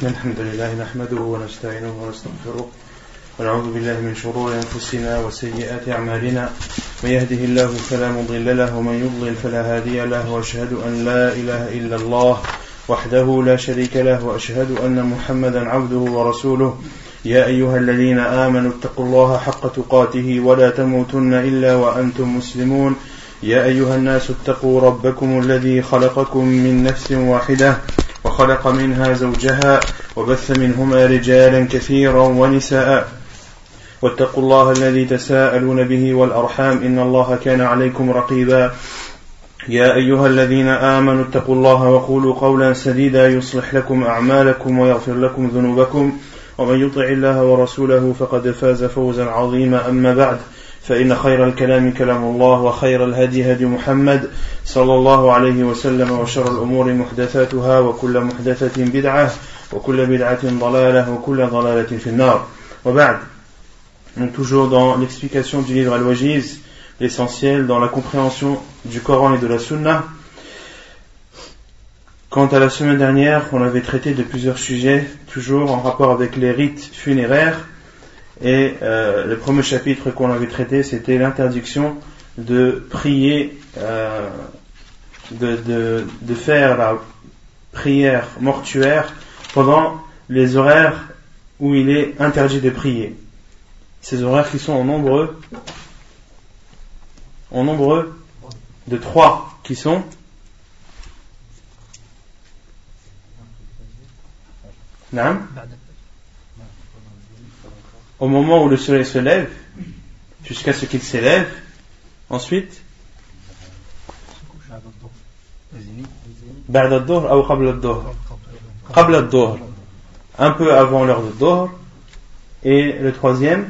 الحمد لله نحمده ونستعينه ونستغفره ونعوذ بالله من شرور أنفسنا وسيئات أعمالنا من يهده الله فلا مضل له ومن يضلل فلا هادي له وأشهد أن لا إله إلا الله وحده لا شريك له وأشهد أن محمدا عبده ورسوله يا أيها الذين آمنوا اتقوا الله حق تقاته ولا تموتن إلا وأنتم مسلمون يا أيها الناس اتقوا ربكم الذي خلقكم من نفس واحدة وخلق منها زوجها وبث منهما رجالا كثيرا ونساء واتقوا الله الذي تساءلون به والأرحام إن الله كان عليكم رقيبا يا أيها الذين آمنوا اتقوا الله وقولوا قولا سديدا يصلح لكم أعمالكم ويغفر لكم ذنوبكم ومن يطع الله ورسوله فقد فاز فوزا عظيما أما بعد فإن خير الكلام كلام الله وخير الهدي هدي محمد صلى الله عليه وسلم وشر الأمور محدثاتها وكل محدثة بدعة وكل بدعة ضلالة وكل ضلالة في النار وبعد. Donc toujours dans l'explication du livre Al-Wajiz, l'essentiel dans la compréhension du Coran et de la Sunna. Quant à la semaine dernière, on avait traité de plusieurs sujets, toujours en rapport avec les rites funéraires. Et le premier chapitre qu'on avait traité, c'était l'interdiction de prier, de faire la prière mortuaire pendant les horaires où il est interdit de prier. Ces horaires qui sont en nombre de 3, qui sont Naam, au moment où le soleil se lève, jusqu'à ce qu'il s'élève, ensuite Ba'da ad-dhuhr ou qabla ad-dhuhr, qabla ad-dhuhr, un peu avant l'heure de dhuhr, et le troisième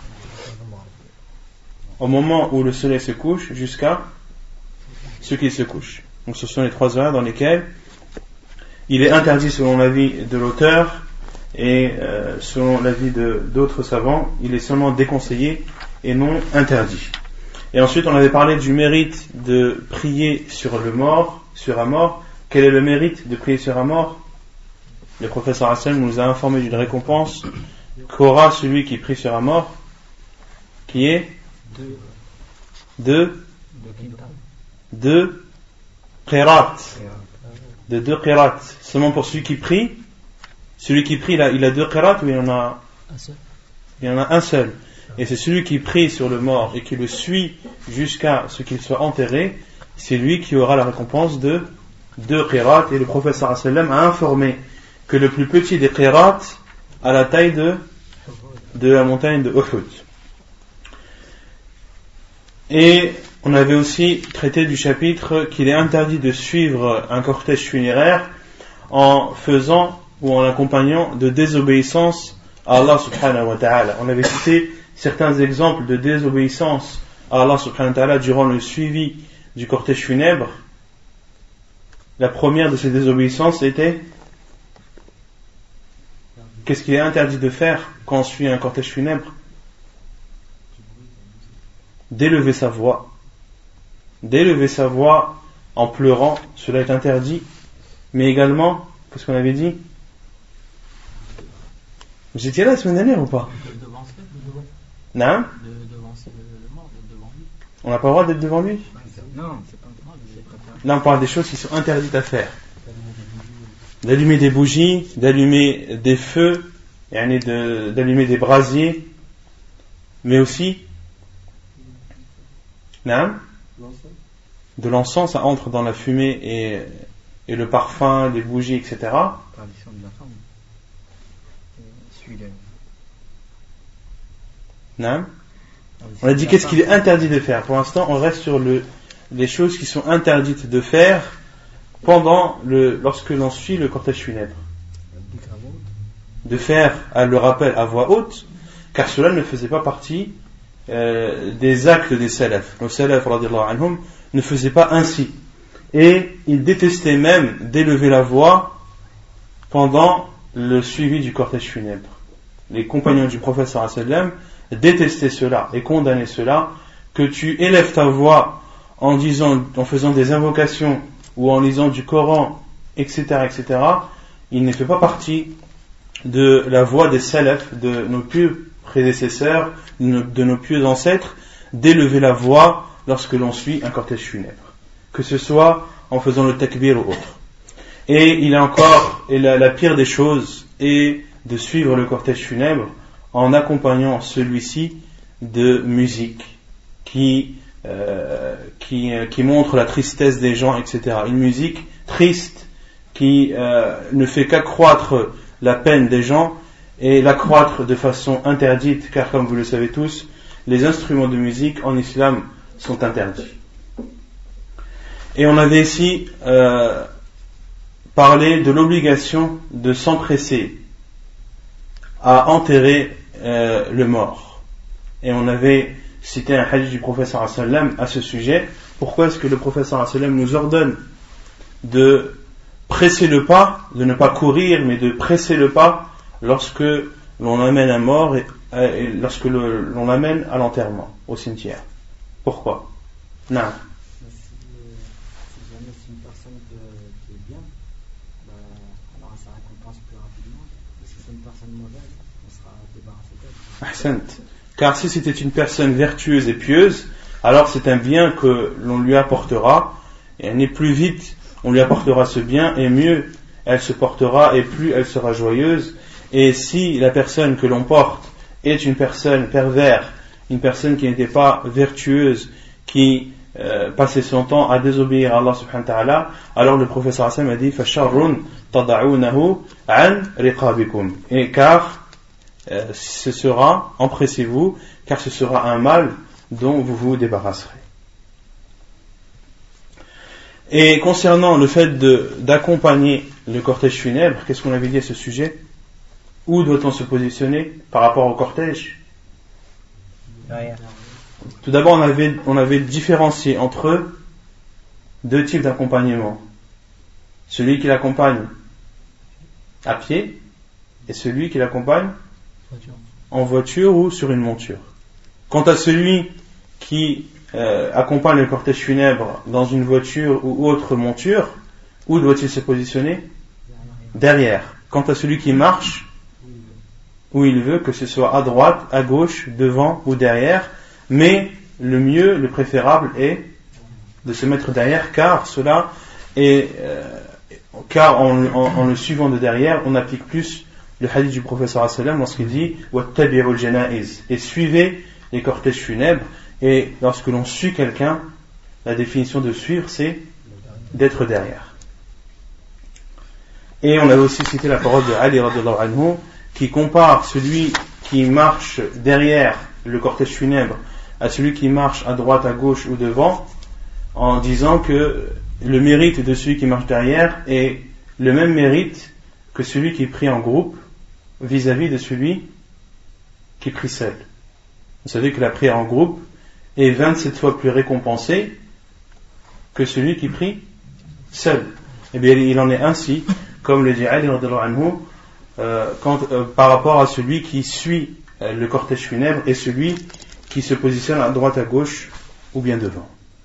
au moment où le soleil se couche jusqu'à ce qu'il se couche. Donc ce sont les 3 heures dans lesquelles il est interdit, selon l'avis de l'auteur et selon l'avis d'autres savants, il est seulement déconseillé et non interdit. Et ensuite on avait parlé du mérite de prier sur un mort. Quel est le mérite de prier sur un mort? Le professeur Hassan nous a informé d'une récompense qu'aura celui qui prie sur un mort, qui est de qirat, de 2 qirat. Seulement pour celui qui prie, il a 2 qirat ou il en a un seul. Et c'est celui qui prie sur le mort et qui le suit jusqu'à ce qu'il soit enterré, c'est lui qui aura la récompense de 2 qirat. Et le prophète sallallahu alayhi wa sallam a informé que le plus petit des qirat a la taille de la montagne de Uhud. Et on avait aussi traité du chapitre qu'il est interdit de suivre un cortège funéraire en faisant ou en accompagnant de désobéissance à Allah subhanahu wa ta'ala. On avait cité certains exemples de désobéissance à Allah subhanahu wa ta'ala durant le suivi du cortège funèbre. La première de ces désobéissances était, qu'est-ce qu'il est interdit de faire quand on suit un cortège funèbre? D'élever sa voix en pleurant, cela est interdit. Mais également, qu'est-ce qu'on avait dit? Vous étiez là la semaine dernière ou pas? Non? On n'a pas le droit d'être devant lui? Non, c'est pas le droit. Là on parle des choses qui sont interdites à faire. D'allumer des bougies, d'allumer des feux, d'allumer des brasiers, mais aussi de l'encens, ça entre dans la fumée et le parfum, les bougies, etc. On a dit qu'est-ce qu'il est interdit de faire. Pour l'instant on reste sur les choses qui sont interdites de faire lorsque l'on suit le cortège funèbre. De faire le rappel à voix haute, car cela ne faisait pas partie des actes des salaf. Les salaf radiyallahu anhum ne faisaient pas ainsi. Et ils détestaient même d'élever la voix pendant le suivi du cortège funèbre. Les compagnons du prophète sallallahu alayhi wa sallam détestaient cela et condamnaient cela, que tu élèves ta voix en faisant des invocations ou en lisant du Coran, etc., il ne fait pas partie de la voie des salaf, de nos pieux prédécesseurs, de nos pieux ancêtres, d'élever la voix lorsque l'on suit un cortège funèbre, que ce soit en faisant le takbir ou autre. Et la pire des choses est de suivre le cortège funèbre en accompagnant celui-ci de musique qui montre la tristesse des gens, etc. Une musique triste qui ne fait qu'accroître la peine des gens et l'accroître de façon interdite, car comme vous le savez tous, les instruments de musique en islam sont interdits. Et on avait ici parlé de l'obligation de s'empresser à enterrer le mort. Et on avait cité un hadith du prophète sallallahu alayhi wa sallam à ce sujet. Pourquoi est-ce que le prophète sallallahu alayhi wa sallam nous ordonne de presser le pas, de ne pas courir, mais de presser le pas lorsque l'on amène un mort et lorsque l'on l'amène à l'enterrement, au cimetière? Pourquoi? Non. Si jamais c'est une personne qui est bien, on aura sa récompense plus rapidement. Et si c'est une personne mauvaise, on sera débarrassé d'elle. Ahsant. Car si c'était une personne vertueuse et pieuse, alors c'est un bien que l'on lui apportera, et plus vite on lui apportera ce bien, et mieux elle se portera, et plus elle sera joyeuse. Et si la personne que l'on porte est une personne perverse, une personne qui n'était pas vertueuse, qui passait son temps à désobéir à Allah subhanahu wa ta'ala, alors le professeur Hassan a dit فَشَرٌ تَضَعُونَهُ عَنْ رِقَابِكُمْ. Et car ce sera, empressez-vous, car ce sera un mal dont vous vous débarrasserez. Et concernant le fait d'accompagner le cortège funèbre, qu'est-ce qu'on avait dit à ce sujet? Où doit-on se positionner par rapport au cortège? Tout d'abord, on avait différencié entre deux types d'accompagnement. Celui qui l'accompagne à pied et celui qui l'accompagne en voiture ou sur une monture. Quant à celui qui accompagne le cortège funèbre dans une voiture ou autre monture, où doit-il se positionner? Derrière. Quant à celui qui marche, où il veut, que ce soit à droite, à gauche, devant ou derrière, mais le mieux, le préférable est de se mettre derrière, car cela est, car en le suivant de derrière, on applique plus le hadith du professeur sallam lorsqu'il dit wattabi'ul janaiz, et suivez les cortèges funèbres. Et lorsque l'on suit quelqu'un, la définition de suivre, c'est d'être derrière. Et on avait aussi cité la parole de Ali radhiyallahu anhu, qui compare celui qui marche derrière le cortège funèbre à celui qui marche à droite, à gauche ou devant, en disant que le mérite de celui qui marche derrière est le même mérite que celui qui prie en groupe vis-à-vis de celui qui prie seul. Vous savez que la prière en groupe est 27 fois plus récompensée que celui qui prie seul. Eh bien, il en est ainsi, comme le dit Ali radhiyallahu anhu, par rapport à celui qui suit le cortège funèbre et celui qui se positionne à droite, à gauche ou bien devant.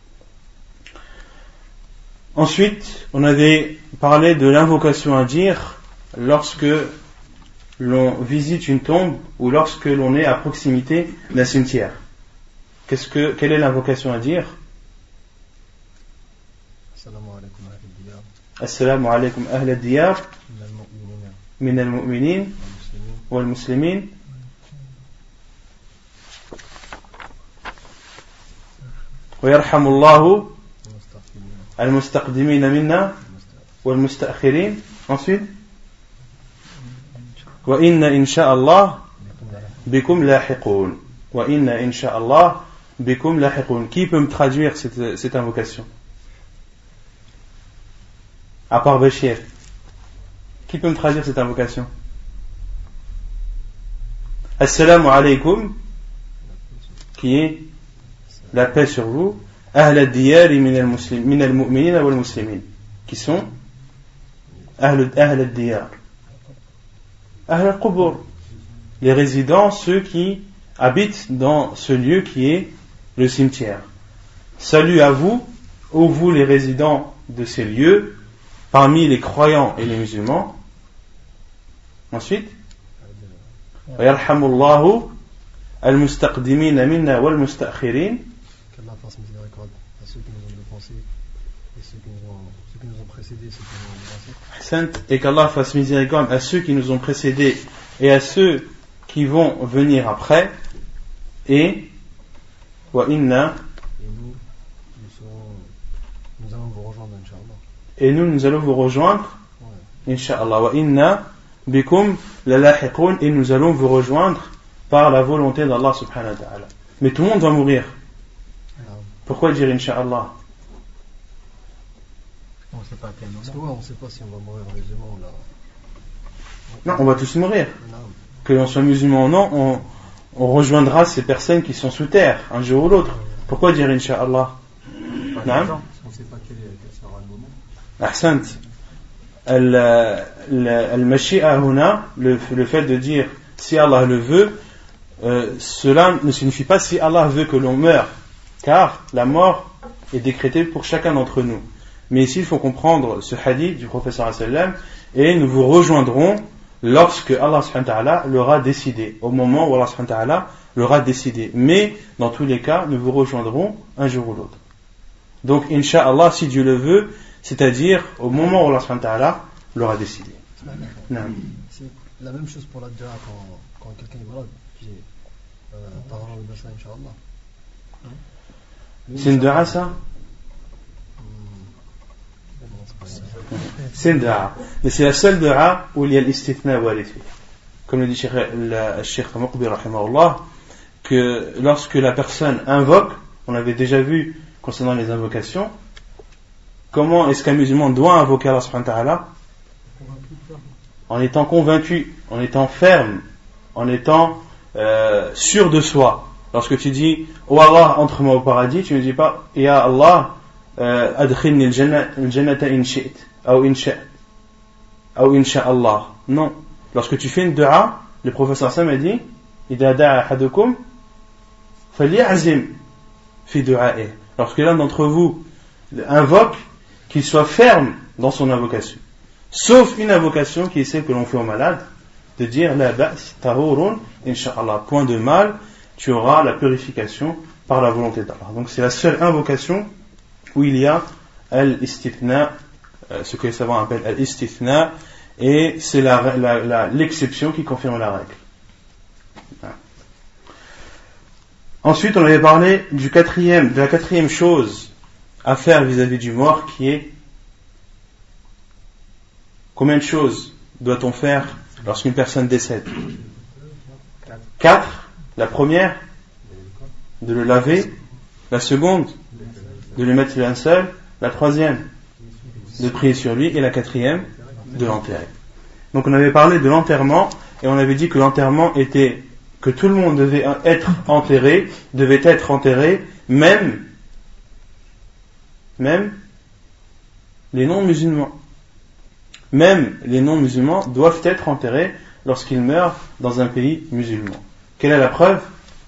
Ensuite, on avait parlé de l'invocation à dire lorsque l'on visite une tombe ou lorsque l'on est à proximité d'un cimetière. Quelle est l'invocation à dire? Assalamu alaykum ahl al-diyar min al-mu'minin wal-muslimin wa yarhamullahu al-mustaqdimin minna wal-mustaakhirin. Ensuite, wa inna insha'Allah bikum lahiqun. Wa inna insha'Allah bikum lahiqun. Qui peut me traduire cette invocation? À part Bachir. Qui peut me traduire cette invocation? Assalamu alaykum, qui est la paix sur vous. Ahl al-diyari min al-mu'minina wal-muslimin, qui sont Ahl al-diyar, Ahl al-qubur, les résidents, ceux qui habitent dans ce lieu qui est le cimetière. Salut à vous, ô vous les résidents de ces lieux, parmi les croyants et les musulmans. Ensuite, ويرحم الله المستقدمين منا والمستأخرين. Qu'Allah fasse miséricorde à ceux qui nous ont dépensés et ceux qui nous ont précédés, ceux qui nous ont dépensés. Et qu'Allah fasse miséricorde à ceux qui nous ont précédés et à ceux qui vont venir après. Et wa inna, nous allons vous rejoindre, Inch'Allah. Et nous allons vous rejoindre, Inch'Allah. Wa inna bikum lalahiqun, et nous allons vous rejoindre par la volonté d'Allah subhanahu wa ta'ala. Mais tout le monde va mourir. Pourquoi dire Inch'Allah? On ne sait pas à quel moment. Parce que on ne sait pas si on va mourir musulman ou là. Non, on va tous mourir. Que l'on soit musulman ou non, on rejoindra ces personnes qui sont sous terre, un jour ou l'autre. Pourquoi dire Inch'Allah? On ne sait pas quel sera le moment. Ahsant. Al-Mashi'a huna, le fait de dire si Allah le veut, cela ne signifie pas si Allah veut que l'on meure, car la mort est décrétée pour chacun d'entre nous. Mais ici il faut comprendre ce hadith du prophète sallallahu alayhi wa sallam, et nous vous rejoindrons lorsque Allah subhanahu wa ta'ala l'aura décidé, au moment où Allah subhanahu wa ta'ala l'aura décidé. Mais dans tous les cas, nous vous rejoindrons un jour ou l'autre. Donc Inch'Allah, si Dieu le veut, c'est-à-dire au moment où Allah subhanahu wa ta'ala l'aura décidé. C'est la même chose pour la dua quand quelqu'un est malade. Parlant de ça, Inch'Allah. C'est une dua, ça? C'est une dua. Mais c'est la seule dua où il y a l'istithna walid. Comme le dit le Cheikh Muqbil rahimahullah, que lorsque la personne invoque, on avait déjà vu concernant les invocations, comment est-ce qu'un musulman doit invoquer Allah subhanahu wa ta'ala? En étant convaincu, en étant ferme, en étant sûr de soi. Lorsque tu dis oh Allah, entre-moi au paradis, tu ne dis pas Ya Allah, adkhilni al-jannata in shi'it ou insha Allah. Non. Lorsque tu fais une dua, le professeur Sam a dit Idha da'a ahadukum falyazim fi du'a'i. Lorsque l'un d'entre vous invoque, qu'il soit ferme dans son invocation. Sauf une invocation qui est celle que l'on fait aux malades, de dire la ba's tahurun insha'Allah, point de mal, tu auras la purification par la volonté d'Allah. Donc c'est la seule invocation où il y a al-istithna, ce que les savants appellent al-istithna, et c'est l'exception qui confirme la règle. Ensuite, on avait parlé de la quatrième chose à faire vis-à-vis du mort, qui est combien de choses doit-on faire lorsqu'une personne décède? 4. La première, de le laver. La seconde, de le mettre sur un seul. La troisième, de prier sur lui. Et la quatrième, de l'enterrer. Donc on avait parlé de l'enterrement, et on avait dit que l'enterrement était que tout le monde devait être enterré, même les non-musulmans. Même les non-musulmans doivent être enterrés lorsqu'ils meurent dans un pays musulman. Quelle est la preuve?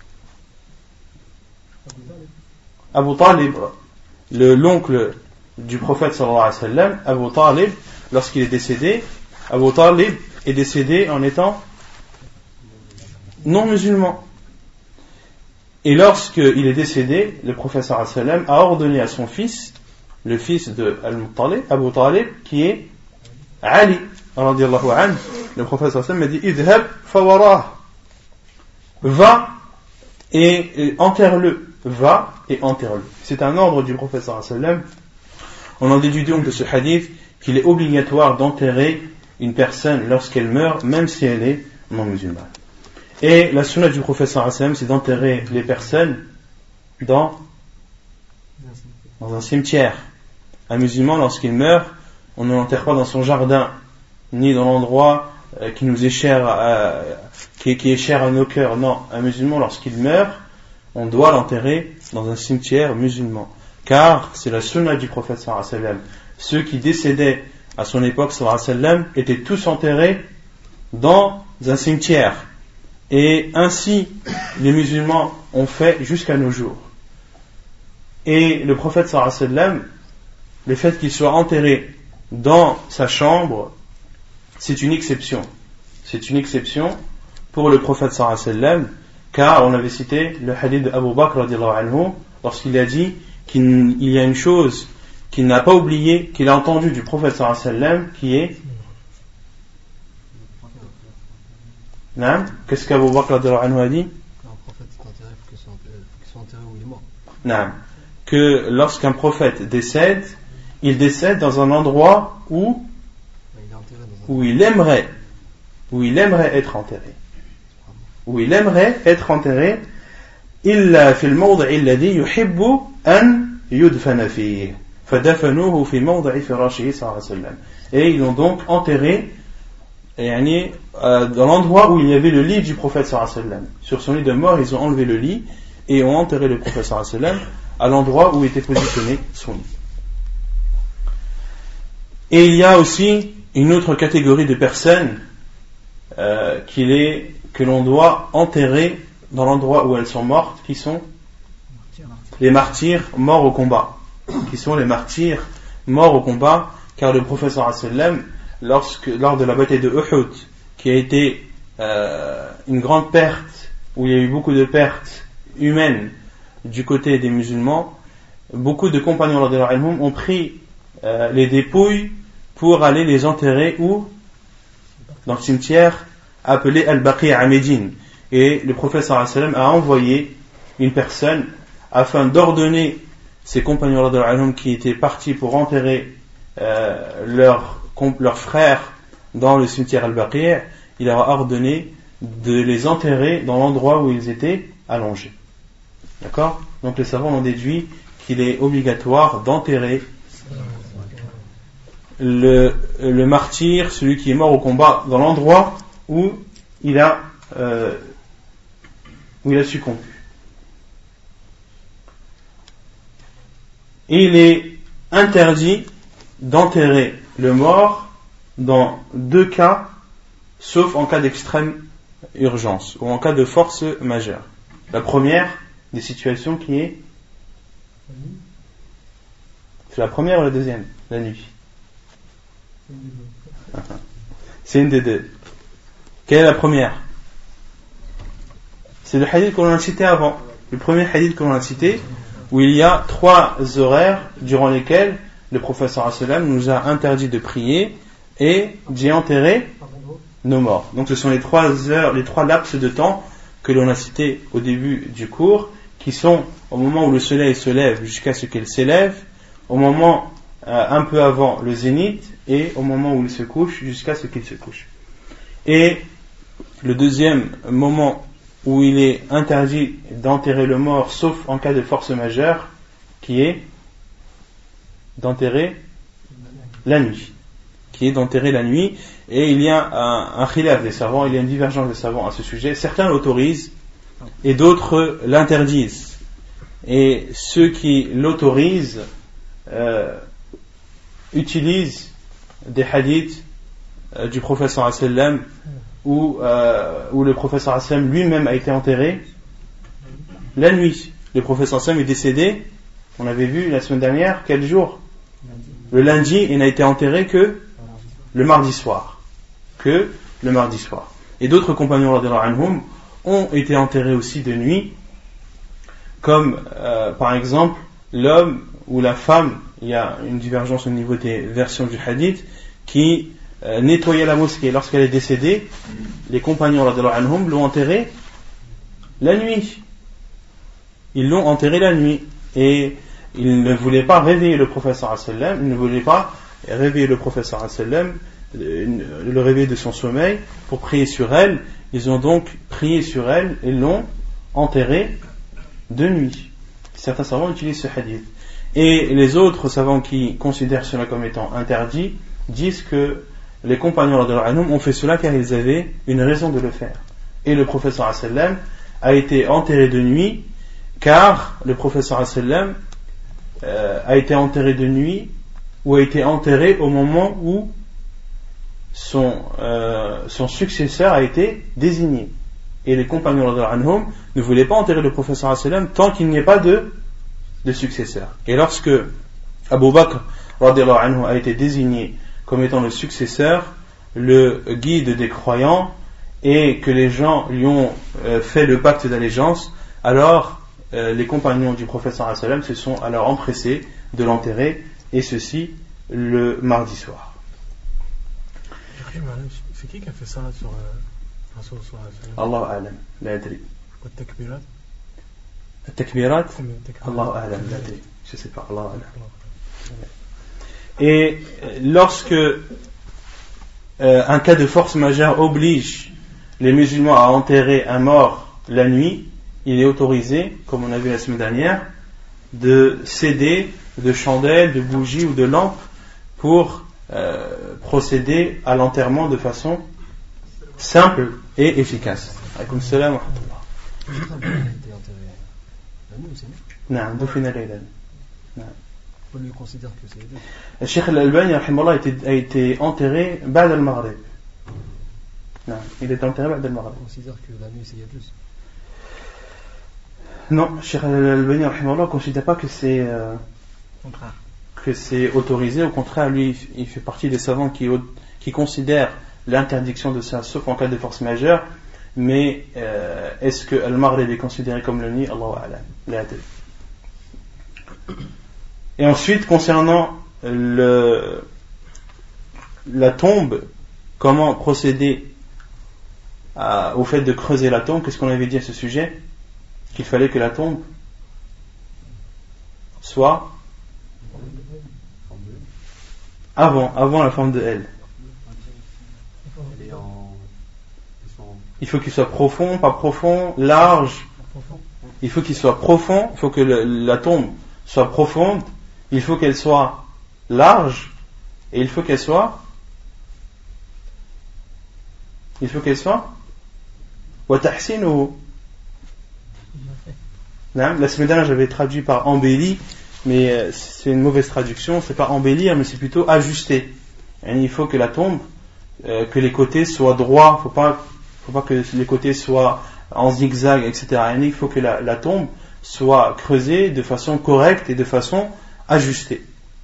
Abu Talib, l'oncle du prophète sallallahu alayhi wa sallam, Abu Talib, lorsqu'il est décédé, Abu Talib est décédé en étant non-musulman. Et lorsqu'il est décédé, le prophète sallallahu alayhi wa sallam a ordonné à son fils, le fils de Al-Muttalib, Abu Talib, qui est Ali, radiyallahu anhu, le prophète sallallahu alayhi wa sallam a dit idhab fawarah, va et enterre-le, va et enterre-le. C'est un ordre du prophète sallallahu alayhi wa sallam. On en déduit donc de ce hadith qu'il est obligatoire d'enterrer une personne lorsqu'elle meurt, même si elle est non musulmane. Et la sunna du prophète sallallahu alayhi wa sallam, c'est d'enterrer les personnes dans un cimetière. Un musulman, lorsqu'il meurt, on ne l'enterre pas dans son jardin, ni dans l'endroit qui nous est cher, qui est cher à nos cœurs. Non, un musulman, lorsqu'il meurt, on doit l'enterrer dans un cimetière musulman. Car c'est la sunna du prophète sallallahu alayhi wa sallam. Ceux qui décédaient à son époque sallallahu alayhi wa sallam étaient tous enterrés dans un cimetière. Et ainsi, les musulmans ont fait jusqu'à nos jours. Et le prophète sallallahu alayhi wa sallam, le fait qu'il soit enterré dans sa chambre, c'est une exception. C'est une exception pour le prophète sallallahu alayhi wa sallam, car on avait cité le hadith de Abu Bakr radiyallahu anhu lorsqu'il a dit qu'il y a une chose qu'il n'a pas oublié, qu'il a entendu du prophète sallallahu alayhi wa sallam, qui est non? Qu'est-ce qu'Abu Bakr radiyallahu anhu a dit? Quand un prophète est enterré, il faut qu'il soit enterré où il est mort. Non. Que lorsqu'un prophète décède, il décède dans un endroit où il aimerait être enterré. Où il aimerait être enterré, illa fil mawdi'i alladhi yuhibbu an yudfana fihi fadafanuhu fi mawdi'i firashihi sallallahu alayhi wa sallam. Et ils l'ont donc enterré dans l'endroit où il y avait le lit du prophète sallallahu alayhi wa sallam. Sur son lit de mort, ils ont enlevé le lit et ont enterré le prophète sallallahu alayhi wa sallam à l'endroit où était positionné son lit. Et il y a aussi une autre catégorie de personnes que l'on doit enterrer dans l'endroit où elles sont mortes, qui sont les martyrs morts au combat. Qui sont les martyrs morts au combat, car le prophète sallallahu alayhi wa sallam, lors de la bataille de Uhud, qui a été une grande perte, où il y a eu beaucoup de pertes humaines du côté des musulmans, beaucoup de compagnons radhiyallahu anhum ont pris les dépouilles pour aller les enterrer où? Dans le cimetière appelé Al-Baqi' à Médine. Et le prophète sallallahu alayhi wa sallam a envoyé une personne afin d'ordonner ses compagnons radhiyallahu anhum qui étaient partis pour enterrer leurs frères dans le cimetière Al-Baqi'. Il leur a ordonné de les enterrer dans l'endroit où ils étaient allongés. D'accord? Donc les savants ont déduit qu'il est obligatoire d'enterrer le martyr, celui qui est mort au combat, dans l'endroit où il a succombu. Et il est interdit d'enterrer le mort dans 2 cas, sauf en cas d'extrême urgence ou en cas de force majeure. La première des situations qui est... C'est la première ou la deuxième? La nuit. C'est une des deux. Quelle est la première? C'est le hadith qu'on a cité avant. Le premier hadith qu'on a cité, où il y a 3 horaires durant lesquels le prophète sallallahu alayhi wa sallam nous a interdit de prier et d'y enterrer nos morts. Donc ce sont les 3 heures, les 3 laps de temps que l'on a cités au début du cours, qui sont au moment où le soleil se lève jusqu'à ce qu'il s'élève, au moment un peu avant le zénith, et au moment où il se couche jusqu'à ce qu'il se couche. Et le deuxième moment où il est interdit d'enterrer le mort sauf en cas de force majeure, qui est d'enterrer la nuit. Et il y a un khilaf des savants, il y a une divergence des savants à ce sujet. Certains l'autorisent et d'autres l'interdisent. Et ceux qui l'autorisent utilisent des hadiths du prophète sallallahu alayhi wa sallam où le prophète sallallahu alayhi wa sallam lui-même a été enterré la nuit. Le prophète sallallahu alayhi wa sallam est décédé, on avait vu la semaine dernière, quel jour? Le lundi, et n'a été enterré que le mardi soir. Et d'autres compagnons radhiyallahu anhum ont été enterrés aussi de nuit, comme par exemple l'homme ou la femme. Il y a une divergence au niveau des versions du hadith, qui nettoyait la mosquée lorsqu'elle est décédée. Les compagnons radhiyallahu anhum l'ont enterré la nuit. Ils l'ont enterré la nuit, et ils ne voulaient pas réveiller le prophète sallallahu alayhi wa sallam, ils ne voulaient pas réveiller le prophète sallallahu alayhi wa sallam, le réveiller de son sommeil pour prier sur elle. Ils ont donc prié sur elle et l'ont enterré de nuit. Certains savants utilisent ce hadith. Et les autres savants qui considèrent cela comme étant interdit disent que les compagnons radhiyallahu anhum ont fait cela car ils avaient une raison de le faire. Et le prophète sallallahu alayhi wa sallam a été enterré de nuit, car le prophète sallallahu alayhi wa sallam a été enterré de nuit, ou a été enterré au moment où son successeur a été désigné. Et les compagnons radhiyallahu anhum ne voulaient pas enterrer le prophète sallallahu alayhi wa sallam tant qu'il n'y ait pas de successeur. Et lorsque Abu Bakr radhiyallahu anhu a été désigné comme étant le successeur, le guide des croyants, et que les gens lui ont fait le pacte d'allégeance, alors les compagnons du prophète sallallahu alayhi wa sallam se sont alors empressés de l'enterrer, et ceci le mardi soir. C'est qui a fait ça sur Rasoul sallallahu alayhi wa sallam? Allahu a'lam, la adri. Takbirat? Takbirat? Allahu a'lam, la adri. Je sais pas, Allahu a'lam. Et lorsque un cas de force majeure oblige les musulmans à enterrer un mort la nuit, il est autorisé, comme on a vu la semaine dernière, de céder de chandelles, de bougies ou de lampes pour procéder à l'enterrement de façon simple et efficace. Alaykoum salam wa rahmatullah. Non, dufina laylan. On lui considère que c'est deux. Le Cheikh Al-Albani a été enterré ba'd al-Maghrib. Non, il est enterré ba'd al-Maghrib. On considère que la nuit c'est Yajuz. Non, Cheikh Al-Albani ne considère pas que c'est autorisé. Au contraire, lui, il fait partie des savants qui considèrent l'interdiction de ça, sauf en cas de force majeure. Mais est-ce que Al-Maghrib est considéré comme le nid? Allahu a'lam. La adri. Et ensuite, concernant la tombe, comment procéder au fait de creuser la tombe? Qu'est-ce qu'on avait dit à ce sujet? Qu'il fallait que la tombe soit avant la forme de L. Il faut qu'il soit profond, pas profond, large. Il faut qu'il soit profond, il faut que la tombe soit profonde, il faut qu'elle soit large, et il faut qu'elle soit wa tahsinuhu. La semaine dernière j'avais traduit par embelli, mais c'est une mauvaise traduction, c'est pas embellir mais c'est plutôt ajuster. Et il faut que la tombe, que les côtés soient droits, faut pas que les côtés soient en zigzag, etc. Et il faut que la tombe soit creusée de façon correcte et de façon ajustée.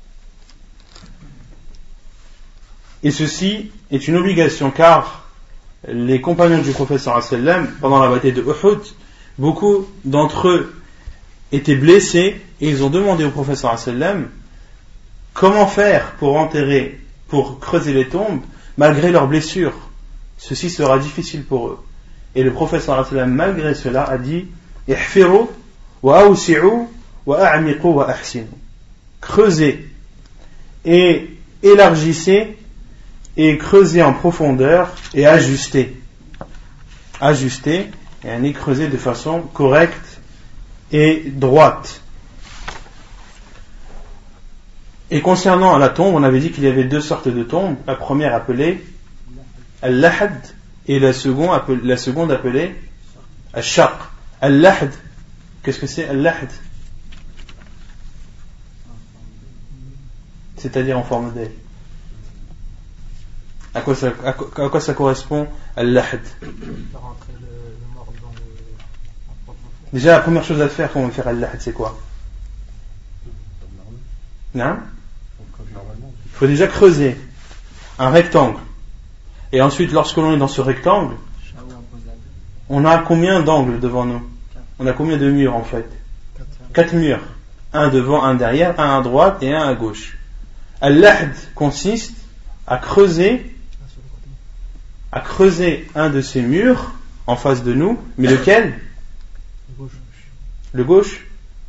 Et ceci est une obligation, car les compagnons du prophète sallallahu alayhi wa sallam, pendant la bataille de Uhud, beaucoup d'entre eux étaient blessés et ils ont demandé au prophète sallallahu alayhi wa sallam comment faire pour creuser les tombes malgré leurs blessures. Ceci sera difficile pour eux. Et le prophète sallallahu alayhi wa sallam, malgré cela, a dit ihfiru wa awsi'u wa a'miqu wa ahsinu. Creusez et élargissez et creusez en profondeur et ajustez. Ajustez et creusez de façon correcte et droite. Et concernant la tombe, on avait dit qu'il y avait deux sortes de tombes. La première appelée al-lahad et la seconde appelée al-shaq. Al-lahad, qu'est-ce que c'est al-lahad? C'est-à-dire en forme d'aile. À quoi ça correspond al-lahad? Déjà la première chose à faire quand on veut faire al-lahad, c'est quoi? Non? Il faut déjà creuser un rectangle. Et ensuite, lorsque l'on est dans ce rectangle, on a combien d'angles devant nous? On a combien de murs en fait? 4 murs. Un devant, un derrière, un à droite et un à gauche. Al-lahd consiste à creuser un de ces murs en face de nous. Mais lequel? Le gauche?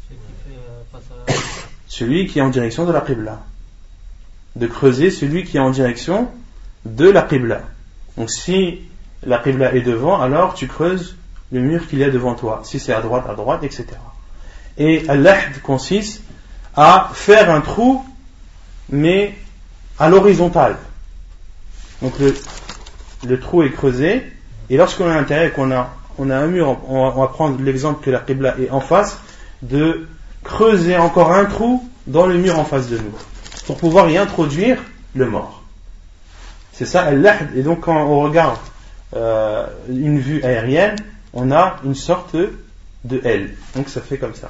Celui qui est en direction de la Qibla. De creuser celui qui est en direction de la Qibla. Donc si la Qibla est devant, alors tu creuses le mur qu'il y a devant toi. Si c'est à droite, etc. Et al-lahd consiste à faire un trou, mais à l'horizontale. Donc le trou est creusé, et lorsqu'on est à l'intérieur et qu'on a un mur, on va prendre l'exemple que la Qibla est en face, de creuser encore un trou dans le mur en face de nous, pour pouvoir y introduire le mort. C'est ça al-lahd. Et donc quand on regarde une vue aérienne, on a une sorte de L. Donc ça fait comme ça.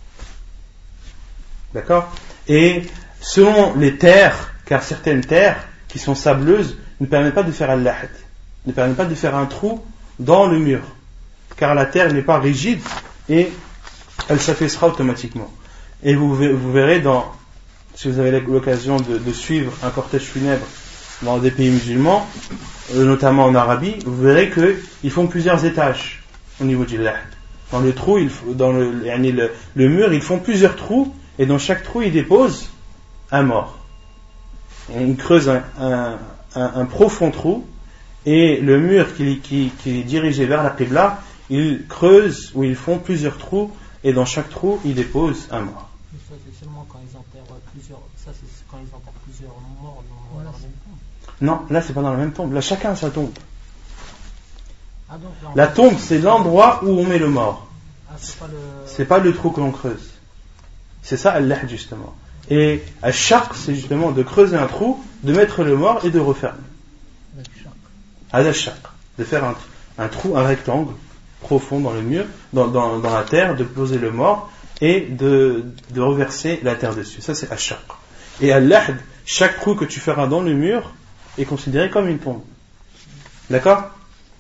D'accord? Et selon les terres, car certaines terres qui sont sableuses ne permettent pas de faire al-lahd. ne permet pas de faire un trou dans le mur, car la terre n'est pas rigide et elle s'affaissera automatiquement. Et vous verrez, si vous avez l'occasion de suivre un cortège funèbre dans des pays musulmans, notamment en Arabie, vous verrez qu'ils font plusieurs étages au niveau du lahd. Dans le trou, dans le mur, ils font plusieurs trous, et dans chaque trou, ils déposent un mort. Et ils creusent un profond trou, et le mur qui est dirigé vers la qibla, ils creusent ou ils font plusieurs trous, et dans chaque trou, ils déposent un mort. Mais ça, c'est seulement quand ils enterrent plusieurs. Ça, c'est quand ils enterrent plusieurs morts dans la même tombe. Non, là, c'est pas dans la même tombe. Là, chacun a sa tombe. Ah, donc, là, La tombe, c'est l'endroit où on met le mort. Ah, C'est pas le trou que l'on creuse. C'est ça, al-lahd, justement. Et al-shaq, c'est justement de creuser un trou, de mettre le mort et de refermer. Al-shaq, de faire un trou, un rectangle profond dans le mur, dans la terre, de poser le mort et de reverser la terre dessus. Ça, c'est al-shaq. Et al-lahd, chaque trou que tu feras dans le mur est considéré comme une tombe. D'accord ?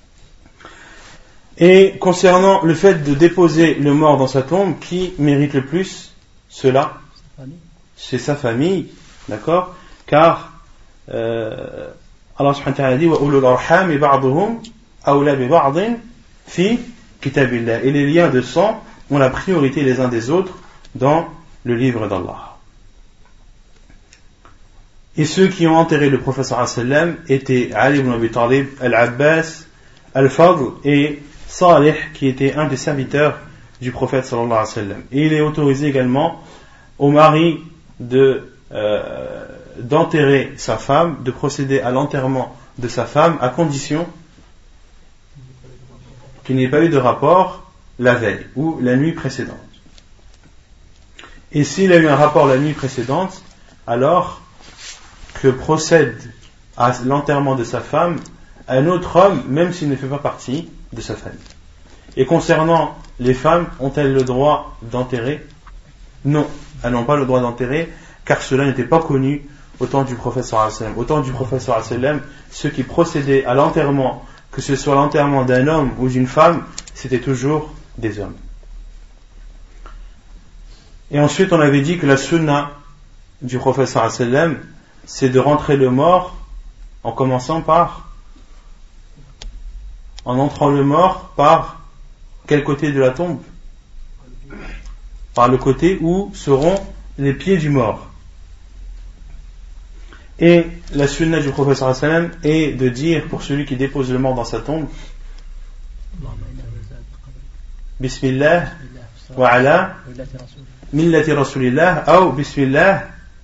Et concernant le fait de déposer le mort dans sa tombe, qui mérite le plus cela? C'est sa famille, d'accord? Car Allah subhanahu wa ta'ala dit wa ulul arham ba'dhum awla bi ba'din fi kitabillah. Et les liens de sang ont la priorité les uns des autres dans le livre d'Allah. Et ceux qui ont enterré le prophète sallallahu alayhi wa sallam étaient Ali ibn Abi Talib, Al-Abbas, Al-Fadl et Salih, qui était un des serviteurs du prophète sallallahu alayhi wa sallam. Et il est autorisé également au mari d'enterrer sa femme, de procéder à l'enterrement de sa femme, à condition qu'il n'y ait pas eu de rapport la veille ou la nuit précédente. Et s'il a eu un rapport la nuit précédente, alors que procède à l'enterrement de sa femme un autre homme, même s'il ne fait pas partie de sa famille. Et concernant les femmes, ont-elles le droit d'enterrer? Non, elles n'ont pas le droit d'enterrer, car cela n'était pas connu au temps du prophète sallallahu alayhi wa sallam. Au temps du prophète sallallahu alayhi wa sallam, ceux qui procédaient à l'enterrement, que ce soit l'enterrement d'un homme ou d'une femme, c'était toujours des hommes. Et ensuite, on avait dit que la sunna du prophète sallallahu alayhi wa sallam, c'est de rentrer le mort en commençant en entrant le mort par quel côté de la tombe? Par le côté où seront les pieds du mort. Et la sunna du prophète sallallahu alayhi wa sallam est de dire pour celui qui dépose le mort dans sa tombe Bismillah wa ala millati rasulillah ou Bismillah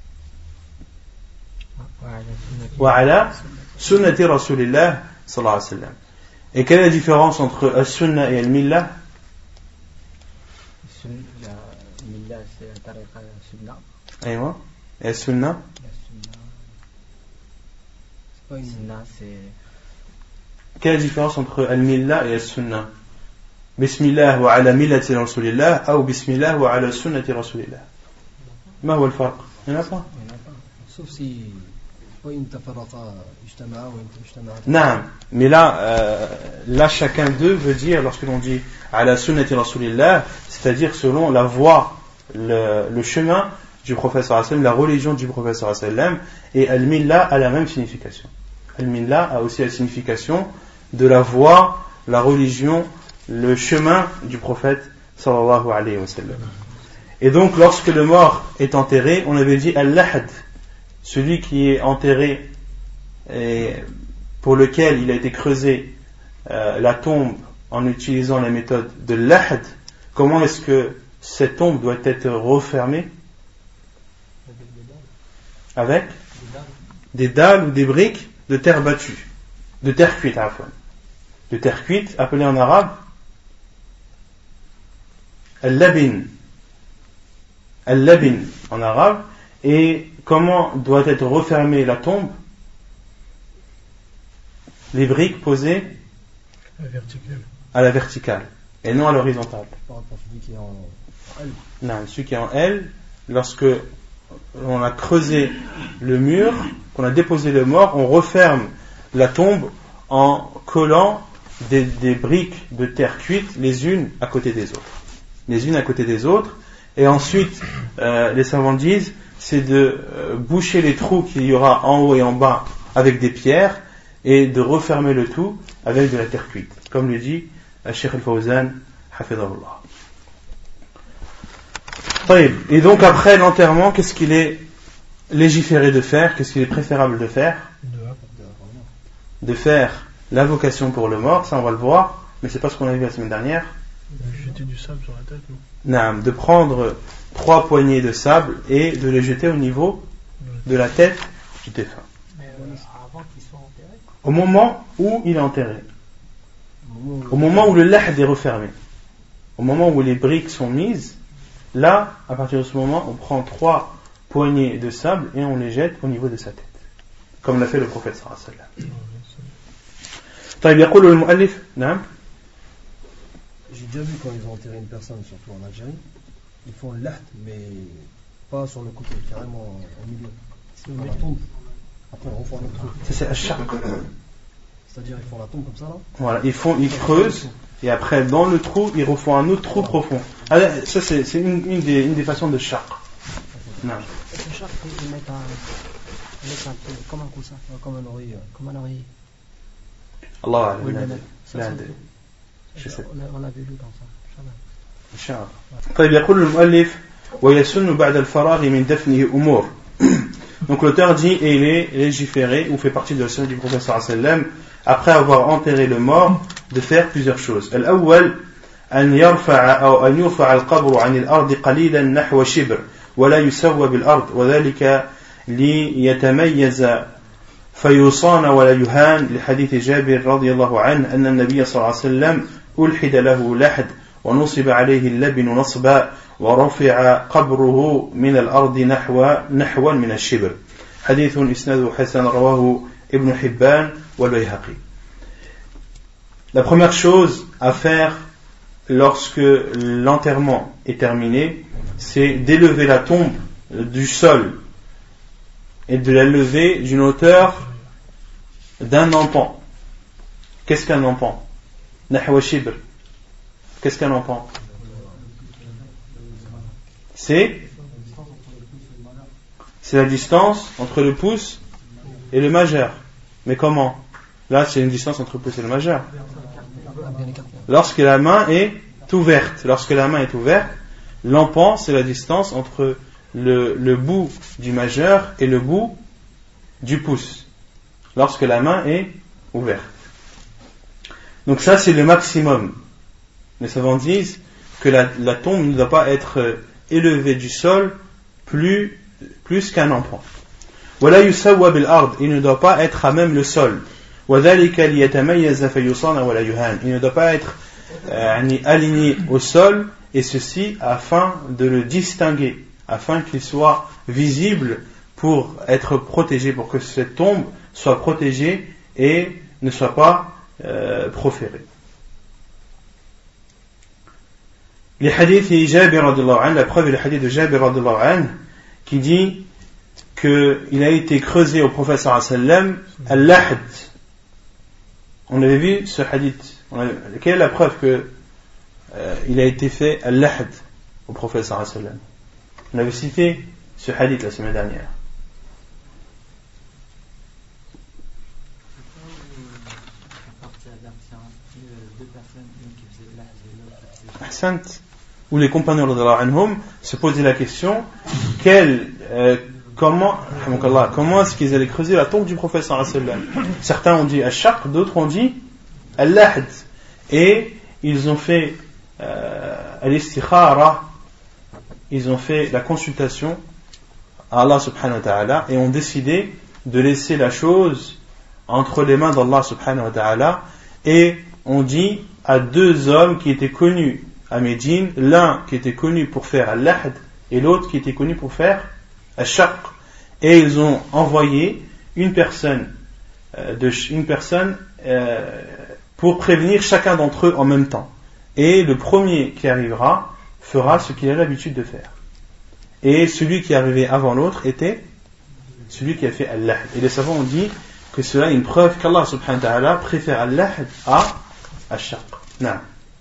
wa ala sunnati rasulillah sallallahu alayhi wa sallam. Et quelle est la différence entre al-sunna et al-millah? La millah, c'est la tariqa sunna. Aïwa. Et al-sunna? Sunna, c'est. Quelle est la différence entre al-millah et al-sunna? Bismillah wa ala millati rasulillah ou Bismillah wa ala sunnati rasulillah. Ma huwa al-farq? Il n'y en a pas. Sauf si. Non, mais là chacun d'eux veut dire, lorsque l'on dit ala sunnati rasulillah, c'est-à-dire selon la voie, le chemin du prophète sallallahu alayhi wa sallam, la religion du prophète sallallahu alayhi wa sallam, et al-millah a la même signification. Al-millah a aussi la signification de la voie, la religion, le chemin du prophète sallallahu alayhi wa sallam. Et donc lorsque le mort est enterré, on avait dit al-lahd, celui qui est enterré et pour lequel il a été creusé la tombe en utilisant la méthode de l'ahd. Comment est-ce que cette tombe doit être refermée? Avec des dalles ou des briques de terre battue, de terre cuite, de terre cuite, appelée en arabe al-labin en arabe. Et comment doit être refermée la tombe? Les briques posées à la verticale et non à l'horizontale. Par rapport à celui qui est en L. Non, celui qui est en L, lorsque on a creusé le mur, qu'on a déposé le mort, on referme la tombe en collant des briques de terre cuite les unes à côté des autres. Les unes à côté des autres. Et ensuite, les savants disent, c'est de boucher les trous qu'il y aura en haut et en bas avec des pierres et de refermer le tout avec de la terre cuite. Comme le dit Cheikh Al-Fawzan, hafidhahullah. Et donc après l'enterrement, qu'est-ce qu'il est légiféré de faire? Qu'est-ce qu'il est préférable de faire? De faire l'invocation pour le mort, ça on va le voir, mais c'est pas ce qu'on a vu la semaine dernière. Jeter du sable sur la tête, non? Non, de prendre 3 poignées de sable et de les jeter au niveau de la tête du défunt. Mais avant qu'il soit enterré. Au moment où il est enterré. Au moment où le lahd est refermé. Au moment où les briques sont mises, là, à partir de ce moment, on prend 3 poignées de sable et on les jette au niveau de sa tête. Comme l'a fait le prophète sallallahu alayhi wa sallam. طيب يقول المؤلف نعم. J'ai déjà vu quand ils ont enterré une personne, surtout en Algérie, ils font le lahd, mais pas sur le côté, carrément au milieu. Dans la tombe. Après, ils refont un autre trou. C'est al-shaq. C'est-à-dire, ils font la tombe comme ça, là. Voilà, ils creusent, et après, dans le trou, ils refont un autre trou profond. Alors, ça, c'est une des façons de shaq. Non. Le shaq, ils mettent un peu, comme un coussin. Comme un oreiller. Comme un oreiller. Allah je sais. On l'a vu comme ça. إن شاء الله. طيب يقول المؤلف ويسن بعد الفراغ من دفنه أمور. Donc l'auteur dit et il est légiféré ou fait partie de la sunna du prophète sallallahu alayhi wa sallam après avoir enterré le mort de faire plusieurs choses. الأول أن يرفع القبر عن الأرض قليلا نحو شبر ولا يسوى بالأرض وذلك ليتميز فيصان ولا يهان لحديث جابر رضي الله عنه أن النبي صلى الله عليه وسلم ألحد له لحد ونصب عليه اللبن نصبا ورفع قبره من الأرض نحوا من الشبر حديث إسناده حسن رواه ابن حبان والبيهقي. La première chose à faire lorsque l'enterrement est terminé, c'est d'élever la tombe du sol et de la lever d'une hauteur d'un empan. Qu'est-ce qu'un empan? Nahwa shibr. Qu'est-ce qu'un empan? C'est la distance entre le pouce et le majeur. Mais comment? Là, c'est une distance entre le pouce et le majeur. Lorsque la main est ouverte, l'empan, c'est la distance entre le bout du majeur et le bout du pouce. Lorsque la main est ouverte. Donc ça, c'est le maximum. Les savants disent que la tombe ne doit pas être élevée du sol plus qu'un empan. ولا يسوى بالأرض, il ne doit pas être à même le sol. وذلك ليتميز فيصان ولا يهان, il ne doit pas être aligné au sol, et ceci afin de le distinguer, afin qu'il soit visible pour être protégé, pour que cette tombe soit protégée et ne soit pas proférée. Les hadiths de Jabir radhiyallahu anhu, la preuve est le hadith de Jabir radhiyallahu anhu qui dit qu'il a été creusé au prophète sallallahu alayhi wa sallam al-lahd. On avait vu ce hadith. Quelle est la preuve qu'il a été fait al-lahd au prophète sallallahu alayhi wa sallam? On avait cité ce hadith la semaine dernière. Ahsant. Où les compagnons radhiyallahu anhum se posaient la question comment est-ce qu'ils allaient creuser la tombe du prophète sallallahu alayhi wa sallam? Certains ont dit al-shaq, d'autres ont dit al-lahd, et ils ont fait al-istikhara, ils ont fait la consultation à Allah subhanahu wa ta'ala et ont décidé de laisser la chose entre les mains d'Allah subhanahu wa ta'ala, et ont dit à 2 hommes qui étaient connus à Médine, l'un qui était connu pour faire al-lahd et l'autre qui était connu pour faire al-shaq, et ils ont envoyé une personne pour prévenir chacun d'entre eux en même temps, et le premier qui arrivera fera ce qu'il a l'habitude de faire, et celui qui est arrivé avant l'autre était celui qui a fait al-lahd. Et les savants ont dit que cela est une preuve qu'Allah subhanahu wa ta'ala préfère al-lahd à al-shaq. Non.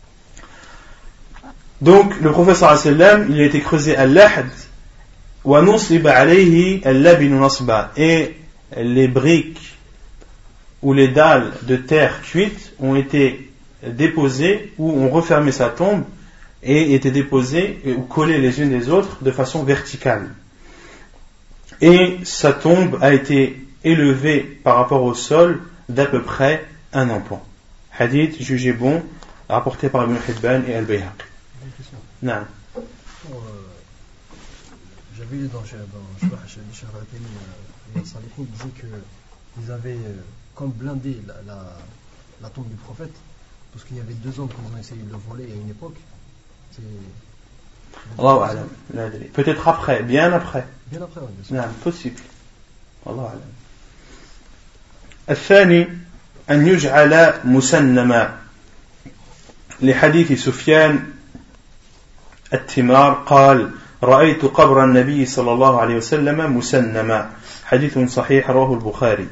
Donc le prophète sallallahu alayhi wa sallam, il a été creusé al-lahd wa nusiba alayhi al-labinu nasba, et les briques ou les dalles de terre cuite ont été déposées ou ont refermé sa tombe et étaient déposées ou collées les unes des autres de façon verticale. Et sa tombe a été élevée par rapport au sol d'à peu près un emploi. Hadith jugé bon, rapporté par Ibn Hibban et Al-Bayhaqi. Non. J'avais lu dans Sharh al-Taymi, il disait qu'ils avaient comme blindé la tombe du prophète, parce qu'il y avait 2 hommes qui ont essayé de le voler à une époque. Allahu a'lam. Peut-être après, bien après. Bien après, oui, bien sûr. Non, possible. Allahu a'lam. الثاني أن يجعل مسنما لحديث سفيان التمار قال رأيت قبر النبي صلى الله عليه وسلم مسنما حديث صحيح رواه البخاري.